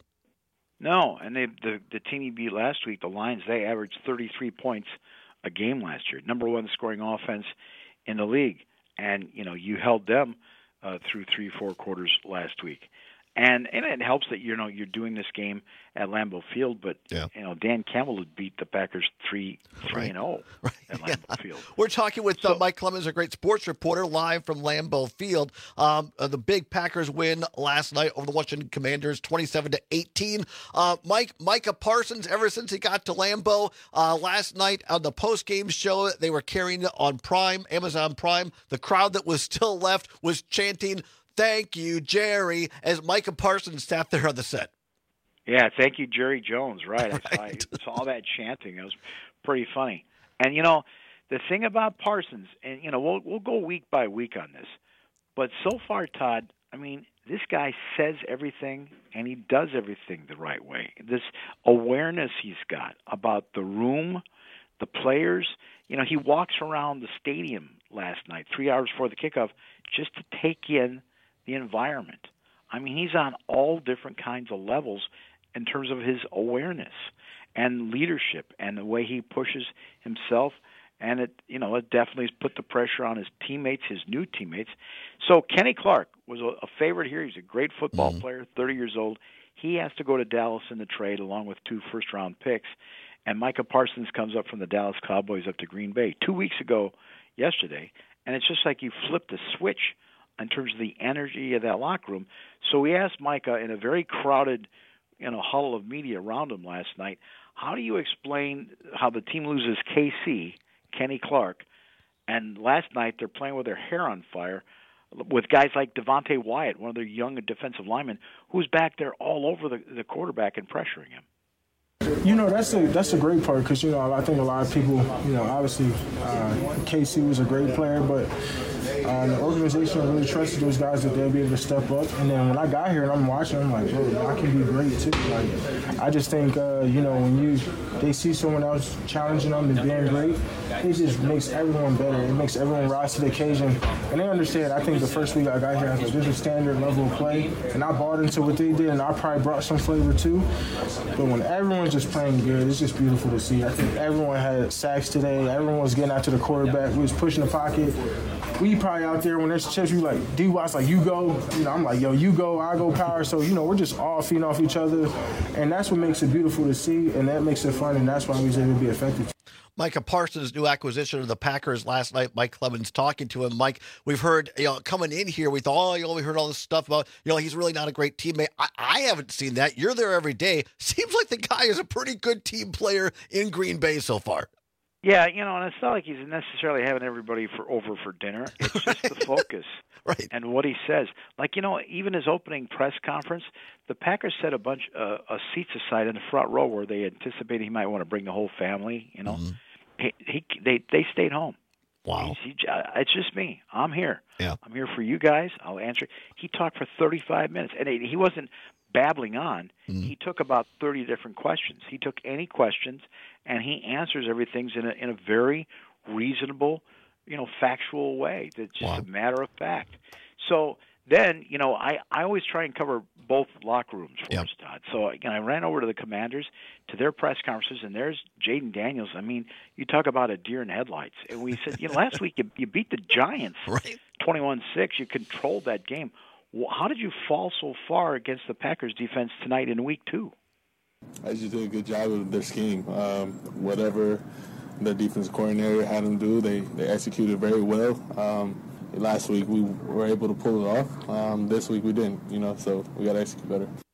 No, and they, the, the team you beat last week, the Lions, they averaged thirty-three points a game last year. Number one scoring offense in the league. And, you know, you held them uh, through three, four quarters last week. And and it helps that you know you're doing this game at Lambeau Field, but yeah. you know Dan Campbell would beat the Packers three three and zero at Lambeau yeah. Field. We're talking with so, uh, Mike Clemens, a great sports reporter, live from Lambeau Field. Um, uh, the big Packers win last night over the Washington Commanders, twenty-seven to eighteen. Uh, Mike Micah Parsons, ever since he got to Lambeau uh, last night on the post game show, they were carrying it on Prime, Amazon Prime. The crowd that was still left was chanting, "Thank you, Jerry," as Micah Parsons sat there on the set. Yeah, thank you, Jerry Jones. Right. right. I, saw, I saw that chanting. It was pretty funny. And, you know, the thing about Parsons, and, you know, we'll, we'll go week by week on this, but so far, Todd, I mean, this guy says everything, and he does everything the right way. This awareness he's got about the room, the players. You know, he walks around the stadium last night, three hours before the kickoff, just to take in the environment. I mean, he's on all different kinds of levels in terms of his awareness and leadership and the way he pushes himself. And it, you know, it definitely has put the pressure on his teammates, his new teammates. So Kenny Clark was a, a favorite here. He's a great football mm-hmm. player, thirty years old. He has to go to Dallas in the trade along with two first-round picks. And Micah Parsons comes up from the Dallas Cowboys up to Green Bay two weeks ago yesterday. And it's just like you flipped a switch in terms of the energy of that locker room. So we asked Micah in a very crowded, you know, huddle of media around him last night, how do you explain how the team loses K C, Kenny Clark, and last night they're playing with their hair on fire with guys like Devontae Wyatt, one of their young defensive linemen, who's back there all over the, the quarterback and pressuring him. You know, that's a that's a great part because, you know, I think a lot of people, you know, obviously uh, K C was a great player, but uh, the organization really trusted those guys that they'll be able to step up. And then when I got here and I'm watching, I'm like, bro, I can be great too. Like, I just think, uh, you know, when you they see someone else challenging them and being great, it just makes everyone better. It makes everyone rise to the occasion. And they understand, I think the first week I got here, I was like, there's a standard level of play. And I bought into what they did, and I probably brought some flavor too. But when everyone's just playing good, it's just beautiful to see. I think everyone had sacks today. Everyone was getting out to the quarterback. We was pushing the pocket. We probably out there when there's chips, we like, D Watts like, you go. You know, I'm like, yo, you go, I go power. So, you know, we're just all feeding off each other. And that's what makes it beautiful to see, and that makes it fun, and that's why we was able to be effective. Micah Parsons, new acquisition of the Packers last night. Mike Clemens talking to him. Mike, we've heard, you know, coming in here, we thought, oh, you know, we heard all this stuff about, you know, he's really not a great teammate. I, I haven't seen that. You're there every day. Seems like the guy is a pretty good team player in Green Bay so far. Yeah, you know, and it's not like he's necessarily having everybody for over for dinner. It's just the focus right. and what he says. Like, you know, even his opening press conference, the Packers set a bunch uh, of seats aside in the front row where they anticipated he might want to bring the whole family, you know. Mm-hmm. He, he they they stayed home. Wow. He, he, it's just me. I'm here. Yeah. I'm here for you guys. I'll answer. He talked for thirty-five minutes, and he wasn't babbling on. Mm-hmm. He took about thirty different questions. He took any questions, and he answers everything in a, in a very reasonable, you know, factual way. That's just wow. a matter of fact. So then, you know, I, I always try and cover both locker rooms for yep. us, Todd. So, you know, I ran over to the Commanders, to their press conferences, and there's Jaden Daniels. I mean, you talk about a deer in headlights. And we said, you know, last week you, you beat the Giants right. twenty-one six. You controlled that game. How did you fall so far against the Packers defense tonight in week two? I just did a good job of their scheme. Um, whatever the defense coordinator had them do, they, they executed very well. Um, last week we were able to pull it off. Um, this week we didn't, you know, so we got to execute better.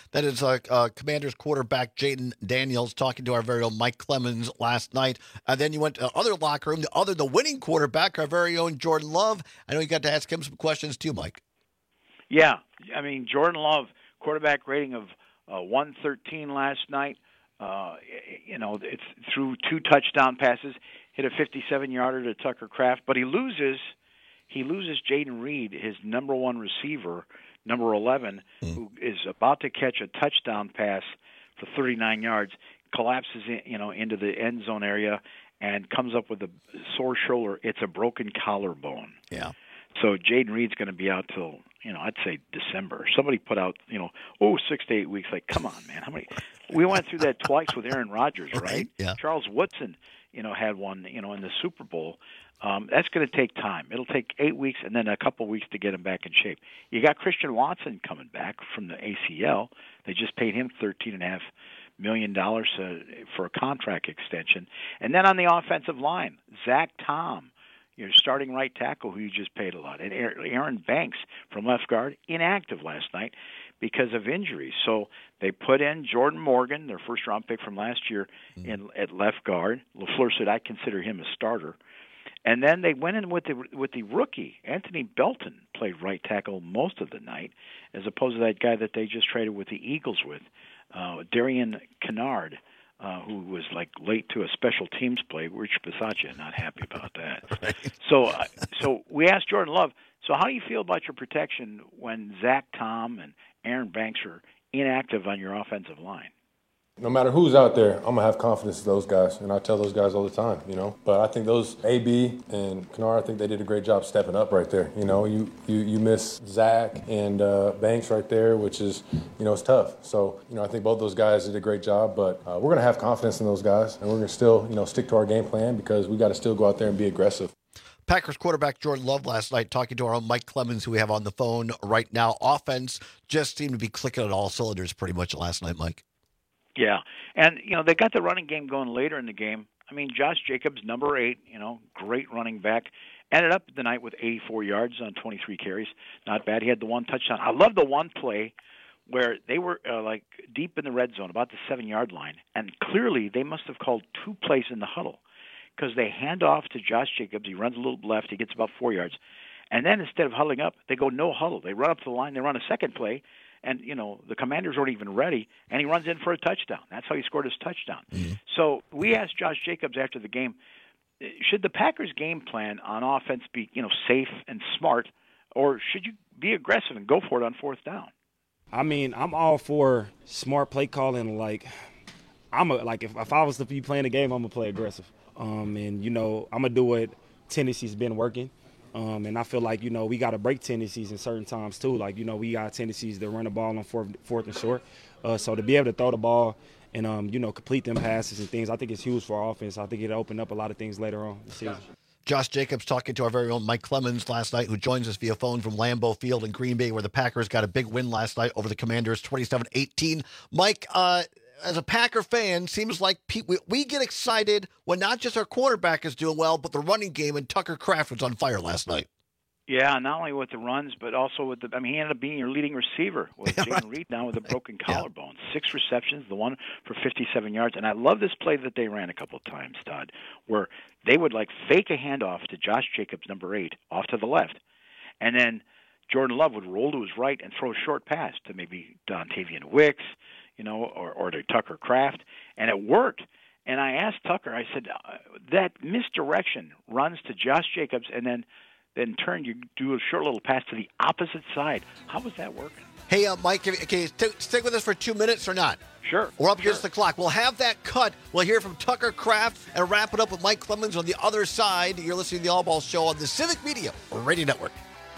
That is uh, uh, Commanders quarterback Jaden Daniels talking to our very own Mike Clemens last night. And then you went to the other locker room, the other, the winning quarterback, our very own Jordan Love. I know you got to ask him some questions too, Mike. Yeah, I mean, Jordan Love, quarterback rating of uh, one thirteen last night. Uh, you know, it's through two touchdown passes, hit a fifty-seven-yarder to Tucker Kraft, but he loses. He loses Jaden Reed, his number one receiver, number eleven, mm. who is about to catch a touchdown pass for thirty-nine yards, collapses in, you know, into the end zone area, and comes up with a sore shoulder. It's a broken collarbone. Yeah. So Jaden Reed's going to be out till, you know, I'd say December. Somebody put out, you know, oh, six to eight weeks. Like, come on, man. How many? We went through that twice with Aaron Rodgers, right? right? Yeah. Charles Woodson, you know, had one, you know, in the Super Bowl. Um, that's going to take time. It'll take eight weeks and then a couple weeks to get him back in shape. You got Christian Watson coming back from the A C L. They just paid him thirteen and a half million dollars uh, for a contract extension. And then on the offensive line, Zach Tom, your starting right tackle, who you just paid a lot, and Aaron Banks from left guard, inactive last night because of injuries. So they put in Jordan Morgan, their first-round pick from last year, mm-hmm. in at left guard. LaFleur said, I consider him a starter. And then they went in with the with the rookie. Anthony Belton played right tackle most of the night, as opposed to that guy that they just traded with the Eagles with, uh, Darian Kennard. Uh, who was like late to a special teams play. Rich Bisaccia not happy about that. Right. So, uh, so we asked Jordan Love. So, how do you feel about your protection when Zach Tom and Aaron Banks are inactive on your offensive line? No matter who's out there, I'm going to have confidence in those guys, and I tell those guys all the time, you know. But I think those A B and Kennard, I think they did a great job stepping up right there. You know, you you, you miss Zach and uh, Banks right there, which is, you know, it's tough. So, you know, I think both those guys did a great job, but uh, we're going to have confidence in those guys, and we're going to still, you know, stick to our game plan because we got to still go out there and be aggressive. Packers quarterback Jordan Love last night talking to our own Mike Clemens, who we have on the phone right now. Offense just seemed to be clicking on all cylinders pretty much last night, Mike. Yeah, and, you know, they got the running game going later in the game. I mean, Josh Jacobs, number eight, you know, great running back, ended up the night with eighty-four yards on twenty-three carries. Not bad. He had the one touchdown. I love the one play where they were, uh, like, deep in the red zone, about the seven-yard line, and clearly they must have called two plays in the huddle because they hand off to Josh Jacobs. He runs a little left. He gets about four yards. And then instead of huddling up, they go no huddle. They run up to the line. They run a second play. And, you know, the Commanders weren't even ready, and he runs in for a touchdown. That's how he scored his touchdown. Mm-hmm. So we asked Josh Jacobs after the game, should the Packers' game plan on offense be, you know, safe and smart, or should you be aggressive and go for it on fourth down? I mean, I'm all for smart play calling. Like, I'm a, like if, if I was to be playing the game, I'm going to play aggressive. Um, and, you know, I'm going to do what Tennessee's been working. Um, and I feel like, you know, we got to break tendencies in certain times, too. Like, you know, we got tendencies to run the ball on fourth, fourth and short. Uh, so to be able to throw the ball and, um, you know, complete them passes and things, I think it's huge for our offense. I think it'll open up a lot of things later on the season. Josh Jacobs talking to our very own Mike Clemens last night, who joins us via phone from Lambeau Field in Green Bay, where the Packers got a big win last night over the Commanders, twenty-seven eighteen. Mike, uh, as a Packer fan, seems like we, we get excited when not just our quarterback is doing well, but the running game, and Tucker Kraft was on fire last night. Yeah, not only with the runs, but also with the – I mean, he ended up being your leading receiver with yeah, Jaden right. Reed now with a broken collarbone. Yeah. Six receptions, the one for fifty-seven yards. And I love this play that they ran a couple of times, Todd, where they would, like, fake a handoff to Josh Jacobs, number eight, off to the left. And then Jordan Love would roll to his right and throw a short pass to maybe Dontavian Wicks, you know, or, or to Tucker Kraft. And it worked. And I asked Tucker, I said, uh, that misdirection runs to Josh Jacobs and then – then turn, you do a short little pass to the opposite side. How was that working? Hey, uh, Mike, can you t- stick with us for two minutes or not? Sure. We're up sure. against the clock. We'll have that cut. We'll hear from Tucker Kraft and wrap it up with Mike Clemens on the other side. You're listening to the All Ball Show on the Civic Media Radio Network.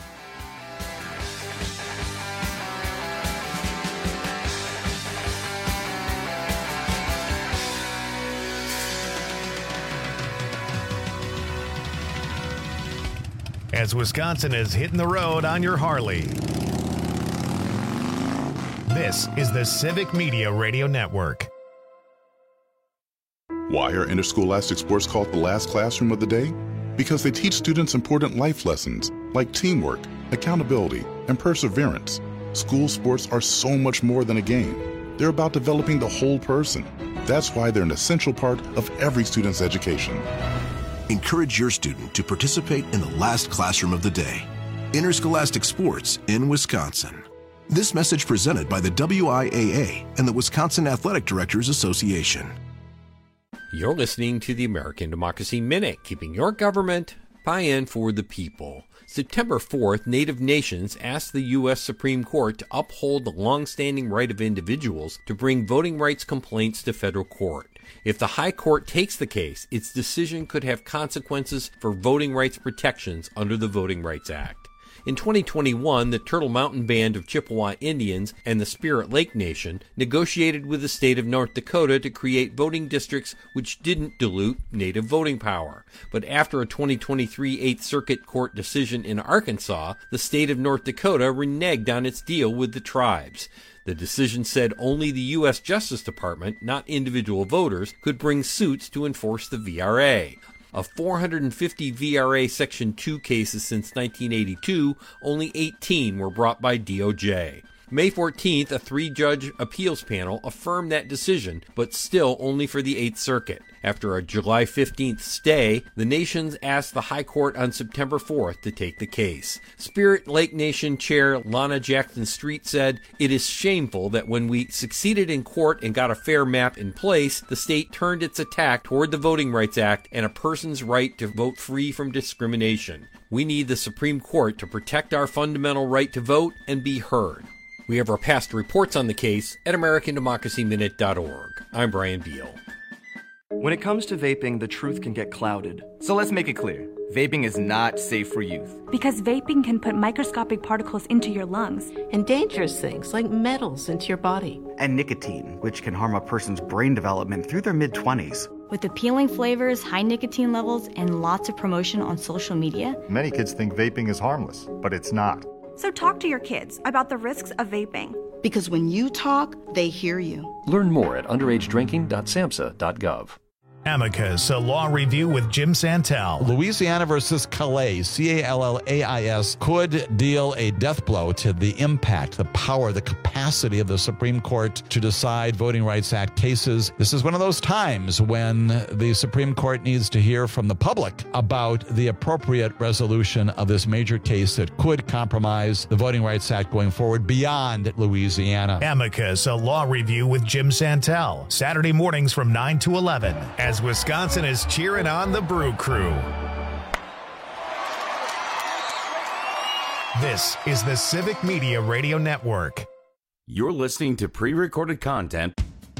As Wisconsin is hitting the road on your Harley. This is the Civic Media Radio Network. Why are interscholastic sports called the last classroom of the day? Because they teach students important life lessons like teamwork, accountability, and perseverance. School sports are so much more than a game. They're about developing the whole person. That's why they're an essential part of every student's education. Encourage your student to participate in the last classroom of the day. Interscholastic Sports in Wisconsin. This message presented by the W I A A and the Wisconsin Athletic Directors Association. You're listening to the American Democracy Minute, keeping your government buy-in for the people. September fourth, Native nations asked the U S Supreme Court to uphold the long-standing right of individuals to bring voting rights complaints to federal court. If the High Court takes the case, its decision could have consequences for voting rights protections under the Voting Rights Act. In twenty twenty-one, the Turtle Mountain Band of Chippewa Indians and the Spirit Lake Nation negotiated with the state of North Dakota to create voting districts which didn't dilute Native voting power. But after a twenty twenty-three Eighth Circuit Court decision in Arkansas, the state of North Dakota reneged on its deal with the tribes. The decision said only the U S Justice Department, not individual voters, could bring suits to enforce the V R A. Of four hundred fifty V R A Section two cases since nineteen eighty-two, only eighteen were brought by D O J. May fourteenth, a three-judge appeals panel affirmed that decision, but still only for the Eighth Circuit. After a July fifteenth stay, the nations asked the High Court on September fourth to take the case. Spirit Lake Nation Chair Lana Jackson Street said, "It is shameful that when we succeeded in court and got a fair map in place, the state turned its attack toward the Voting Rights Act and a person's right to vote free from discrimination. We need the Supreme Court to protect our fundamental right to vote and be heard." We have our past reports on the case at American Democracy Minute dot org. I'm Brian Beal. When it comes to vaping, the truth can get clouded. So let's make it clear. Vaping is not safe for youth. Because vaping can put microscopic particles into your lungs. And dangerous things like metals into your body. And nicotine, which can harm a person's brain development through their mid-twenties. With appealing flavors, high nicotine levels, and lots of promotion on social media. Many kids think vaping is harmless, but it's not. So talk to your kids about the risks of vaping. Because when you talk, they hear you. Learn more at underage drinking dot samhsa dot gov. Amicus, a law review with Jim Santel. Louisiana versus Calais, C A L L A I S, could deal a death blow to the impact, the power, the capacity of the Supreme Court to decide Voting Rights Act cases. This is one of those times when the Supreme Court needs to hear from the public about the appropriate resolution of this major case that could compromise the Voting Rights Act going forward beyond Louisiana. Amicus, a law review with Jim Santel, Saturday mornings from nine to eleven. As Wisconsin is cheering on the Brew Crew. This is the Civic Media Radio Network. You're listening to pre-recorded content.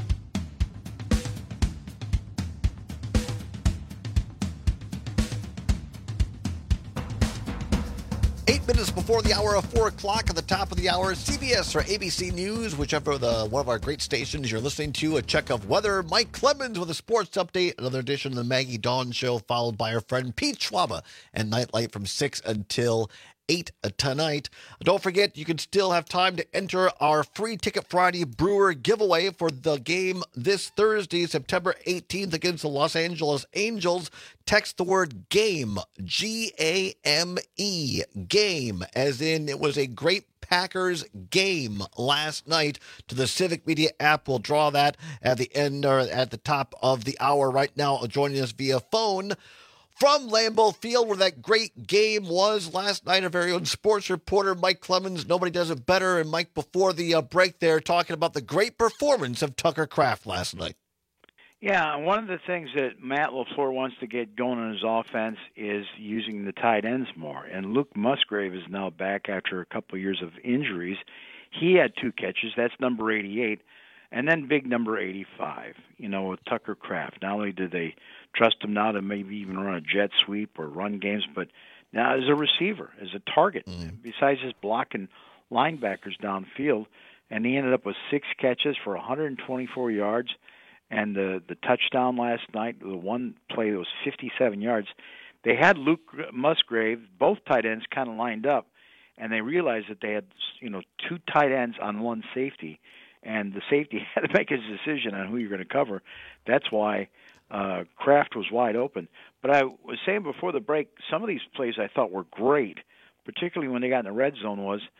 Eight minutes before the hour of four o'clock at the top of the hour, C B S or A B C News, whichever the one of our great stations you're listening to, a check of weather. Mike Clemens with a sports update, another edition of the Maggie Dawn Show, followed by our friend Pete Schwaba and Nightlight from six until eight tonight. Don't forget, you can still have time to enter our free Ticket Friday Brewer giveaway for the game this Thursday, September eighteenth, against the Los Angeles Angels. Text the word GAME, G A M E, GAME, as in it was a great Packers game last night, to the Civic Media app. We'll draw that at the end or at the top of the hour. Right now, joining us via phone from Lambeau Field, where that great game was last night, our very own sports reporter, Mike Clemens. Nobody does it better. And Mike, before the uh, break there, talking about the great performance of Tucker Kraft last night. Yeah, one of the things that Matt LaFleur wants to get going on his offense is using the tight ends more. And Luke Musgrave is now back after a couple of years of injuries. He had two catches. That's number eighty-eight. And then big number eighty-five, you know, with Tucker Kraft. Not only did they trust him now to maybe even run a jet sweep or run games, but now as a receiver, as a target, mm. besides just blocking linebackers downfield. And he ended up with six catches for one hundred twenty-four yards. And the, the touchdown last night, the one play that was fifty-seven yards, they had Luke Musgrave, both tight ends, kind of lined up, and they realized that they had, you know, two tight ends on one safety, and the safety had to make his decision on who you're going to cover. That's why uh, Kraft was wide open. But I was saying before the break, some of these plays I thought were great, particularly when they got in the red zone, was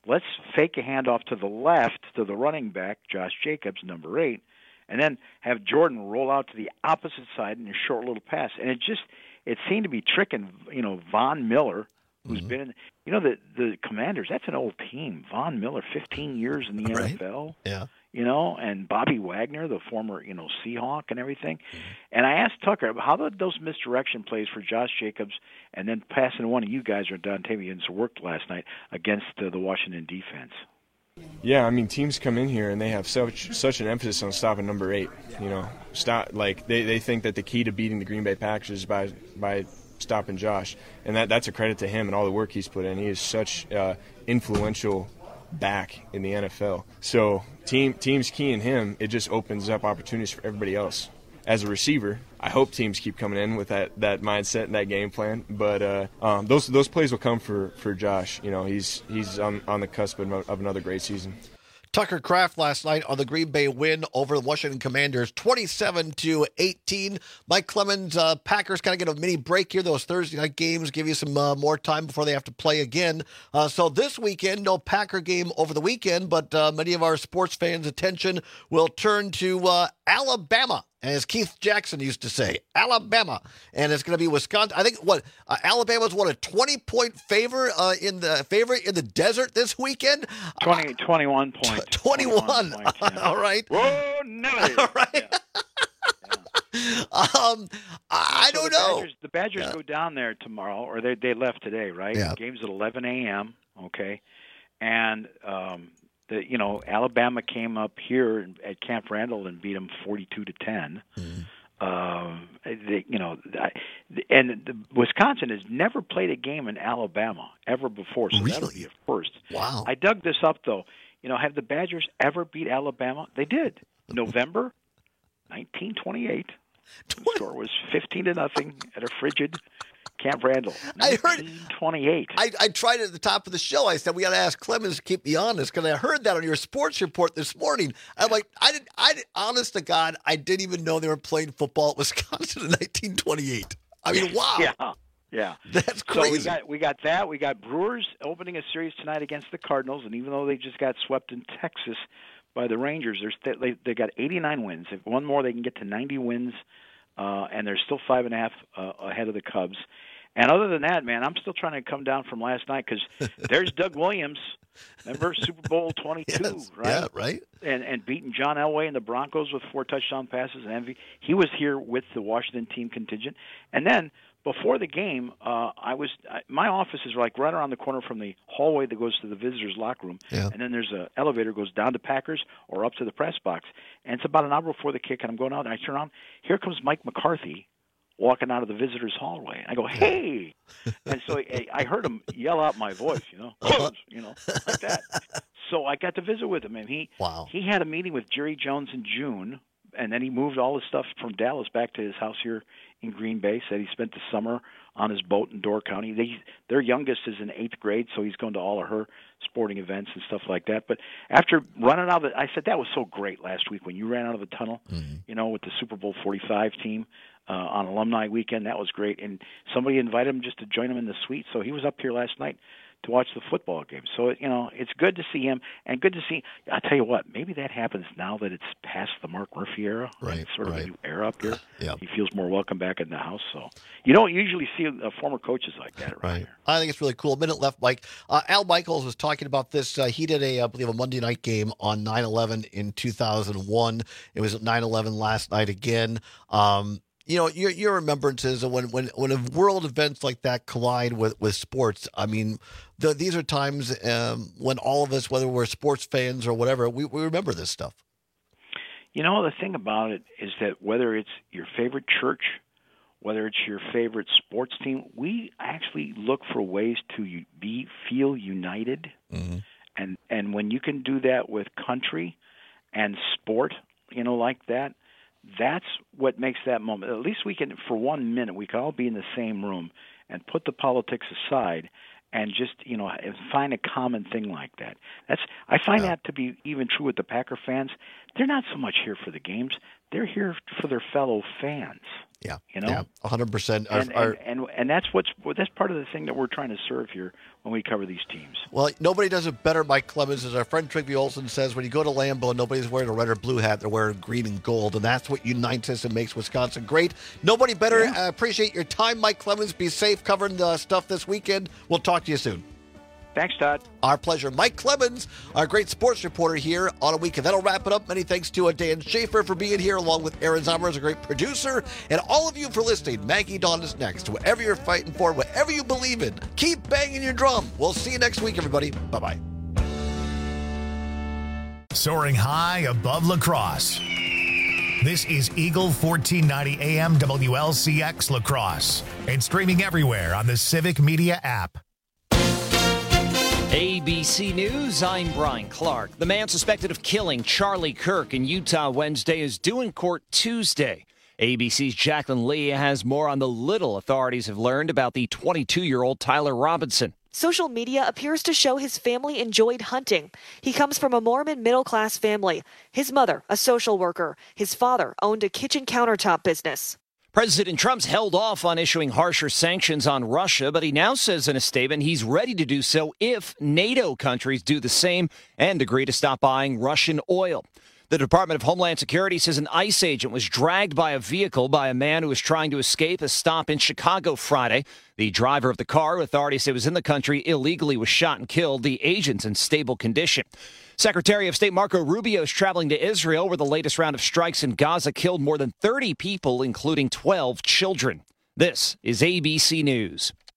let's fake a handoff to the left to the running back, Josh Jacobs, number eight, and then have Jordan roll out to the opposite side in a short little pass. And it just it seemed to be tricking, you know, Von Miller, who's mm-hmm. been in, you know, the the Commanders. That's an old team. Von Miller, fifteen years in the right. N F L. Yeah. You know, and Bobby Wagner, the former, you know, Seahawk and everything. Mm-hmm. And I asked Tucker, how did those misdirection plays for Josh Jacobs and then passing to one of you guys or Dontavians worked last night against uh, the Washington defense? Yeah, I mean, teams come in here and they have such such an emphasis on stopping number eight. You know, stop like they, they think that the key to beating the Green Bay Packers is by by stopping Josh, and that that's a credit to him and all the work he's put in. He is such uh, influential back in the N F L. So team teams keying him, it just opens up opportunities for everybody else. As a receiver, I hope teams keep coming in with that, that mindset and that game plan. But uh, um, those those plays will come for, for Josh. You know, he's he's on, on the cusp of, of another great season. Tucker Kraft last night on the Green Bay win over the Washington Commanders, twenty-seven to eighteen. Mike Clemens, uh, Packers kind of get a mini break here. Those Thursday night games give you some uh, more time before they have to play again. Uh, so this weekend, no Packer game over the weekend, but uh, many of our sports fans' attention will turn to uh, Alabama. As Keith Jackson used to say, Alabama, and it's going to be Wisconsin. I think what uh, Alabama's what a twenty-point favor uh, in the favorite in the desert this weekend. twenty, twenty-one points. twenty-one. twenty-one points, yeah. All right. Whoa, no. All right. Yeah. Yeah. um, I so don't the know. Badgers, the Badgers yeah. go down there tomorrow, or they they left today, right? Yeah. The game's at eleven a.m. Okay, and um, the you know Alabama came up here at Camp Randall and beat them forty-two to ten. Mm-hmm. Um, they, you know, and the, Wisconsin has never played a game in Alabama ever before, so really? that'll be a first. Wow. I dug this up though. You know, have the Badgers ever beat Alabama? They did. November nineteen twenty-eight. The score was fifteen to nothing at a frigid Camp Randall. I heard twenty-eight. I, I tried at the top of the show. I said we got to ask Clemens to keep me honest because I heard that on your sports report this morning. I'm like, I didn't. I didn't, honest to God, I didn't even know they were playing football at Wisconsin in nineteen twenty-eight. I mean, wow. Yeah, yeah. That's crazy. So we got we got that. We got Brewers opening a series tonight against the Cardinals, and even though they just got swept in Texas by the Rangers, there's they they got eighty-nine wins. If one more, they can get to ninety wins. Uh, and they're still five and a half uh, ahead of the Cubs. And other than that, man, I'm still trying to come down from last night because there's Doug Williams. Remember Super Bowl twenty-two, yes, right? Yeah, right. And and beating John Elway and the Broncos with four touchdown passes and M V P. He was here with the Washington team contingent. And then before the game, uh, I was I, my office is like right around the corner from the hallway that goes to the visitors' locker room. Yeah. And then there's an elevator goes down to Packers or up to the press box. And it's about an hour before the kick, and I'm going out, and I turn around. Here comes Mike McCarthy walking out of the visitors' hallway. I go, hey! And so I, I heard him yell out my voice, you know, you know, like that. So I got to visit with him, and he wow. he had a meeting with Jerry Jones in June, and then he moved all his stuff from Dallas back to his house here in Green Bay. Said he spent the summer on his boat in Door County. They, their youngest is in eighth grade, so he's going to all of her sporting events and stuff like that. But after running out of the, I said, that was so great last week when you ran out of the tunnel, mm-hmm. you know, with the Super Bowl forty-five team uh, on Alumni Weekend. That was great. And somebody invited him just to join him in the suite, so he was up here last night to watch the football game. So, you know, it's good to see him, and good to see, I'll tell you what, maybe that happens now that it's past the Mark Murphy era. Right, It's sort right. of a new era up here. Yeah. He feels more welcome back in the house. So you don't usually see uh, former coaches like that around Right. here. I think it's really cool. A minute left, Mike. Uh, Al Michaels was talking about this. Uh, he did a, I believe, a Monday night game on nine eleven in two thousand one. It was at nine eleven last night again. Um, You know, your your remembrances of when when when world events like that collide with, with sports. I mean, the, these are times um, when all of us, whether we're sports fans or whatever, we, we remember this stuff. You know, the thing about it is that whether it's your favorite church, whether it's your favorite sports team, we actually look for ways to be feel united. Mm-hmm. And and when you can do that with country and sport, you know, like that, that's what makes that moment. At least we can, for one minute, we can all be in the same room and put the politics aside and just, you know, find a common thing like that. That's I find Yeah. that to be even true with the Packer fans. They're not so much here for the games. They're here for their fellow fans. Yeah, you know, yeah, one hundred percent. And, and, and and that's what's well, that's part of the thing that we're trying to serve here when we cover these teams. Well, nobody does it better, Mike Clemens, as our friend Trigby Olson says. When you go to Lambeau, nobody's wearing a red or blue hat; they're wearing green and gold, and that's what unites us and makes Wisconsin great. Nobody better. Yeah. Uh, appreciate your time, Mike Clemens. Be safe covering the stuff this weekend. We'll talk to you soon. Thanks, Todd. Our pleasure. Mike Clemens, our great sports reporter here on a weekend. That'll wrap it up. Many thanks to uh, Dan Schaefer for being here, along with Aaron Zomer as a great producer, and all of you for listening. Maggie Dawn is next. Whatever you're fighting for, whatever you believe in, keep banging your drum. We'll see you next week, everybody. Bye-bye. Soaring high above La Crosse. This is Eagle fourteen ninety A M W L C X La Crosse, and streaming everywhere on the Civic Media app. A B C News, I'm Brian Clark. The man suspected of killing Charlie Kirk in Utah Wednesday is due in court Tuesday. A B C's Jacqueline Lee has more on the little authorities have learned about the twenty-two-year-old Tyler Robinson. Social media appears to show his family enjoyed hunting. He comes from a Mormon middle-class family. His mother, a social worker. His father owned a kitchen countertop business. President Trump's held off on issuing harsher sanctions on Russia, but he now says in a statement he's ready to do so if NATO countries do the same and agree to stop buying Russian oil. The Department of Homeland Security says an ICE agent was dragged by a vehicle by a man who was trying to escape a stop in Chicago Friday. The driver of the car, who authorities say was in the country illegally, was shot and killed. The agent's in stable condition. Secretary of State Marco Rubio is traveling to Israel, where the latest round of strikes in Gaza killed more than thirty people, including twelve children. This is A B C News.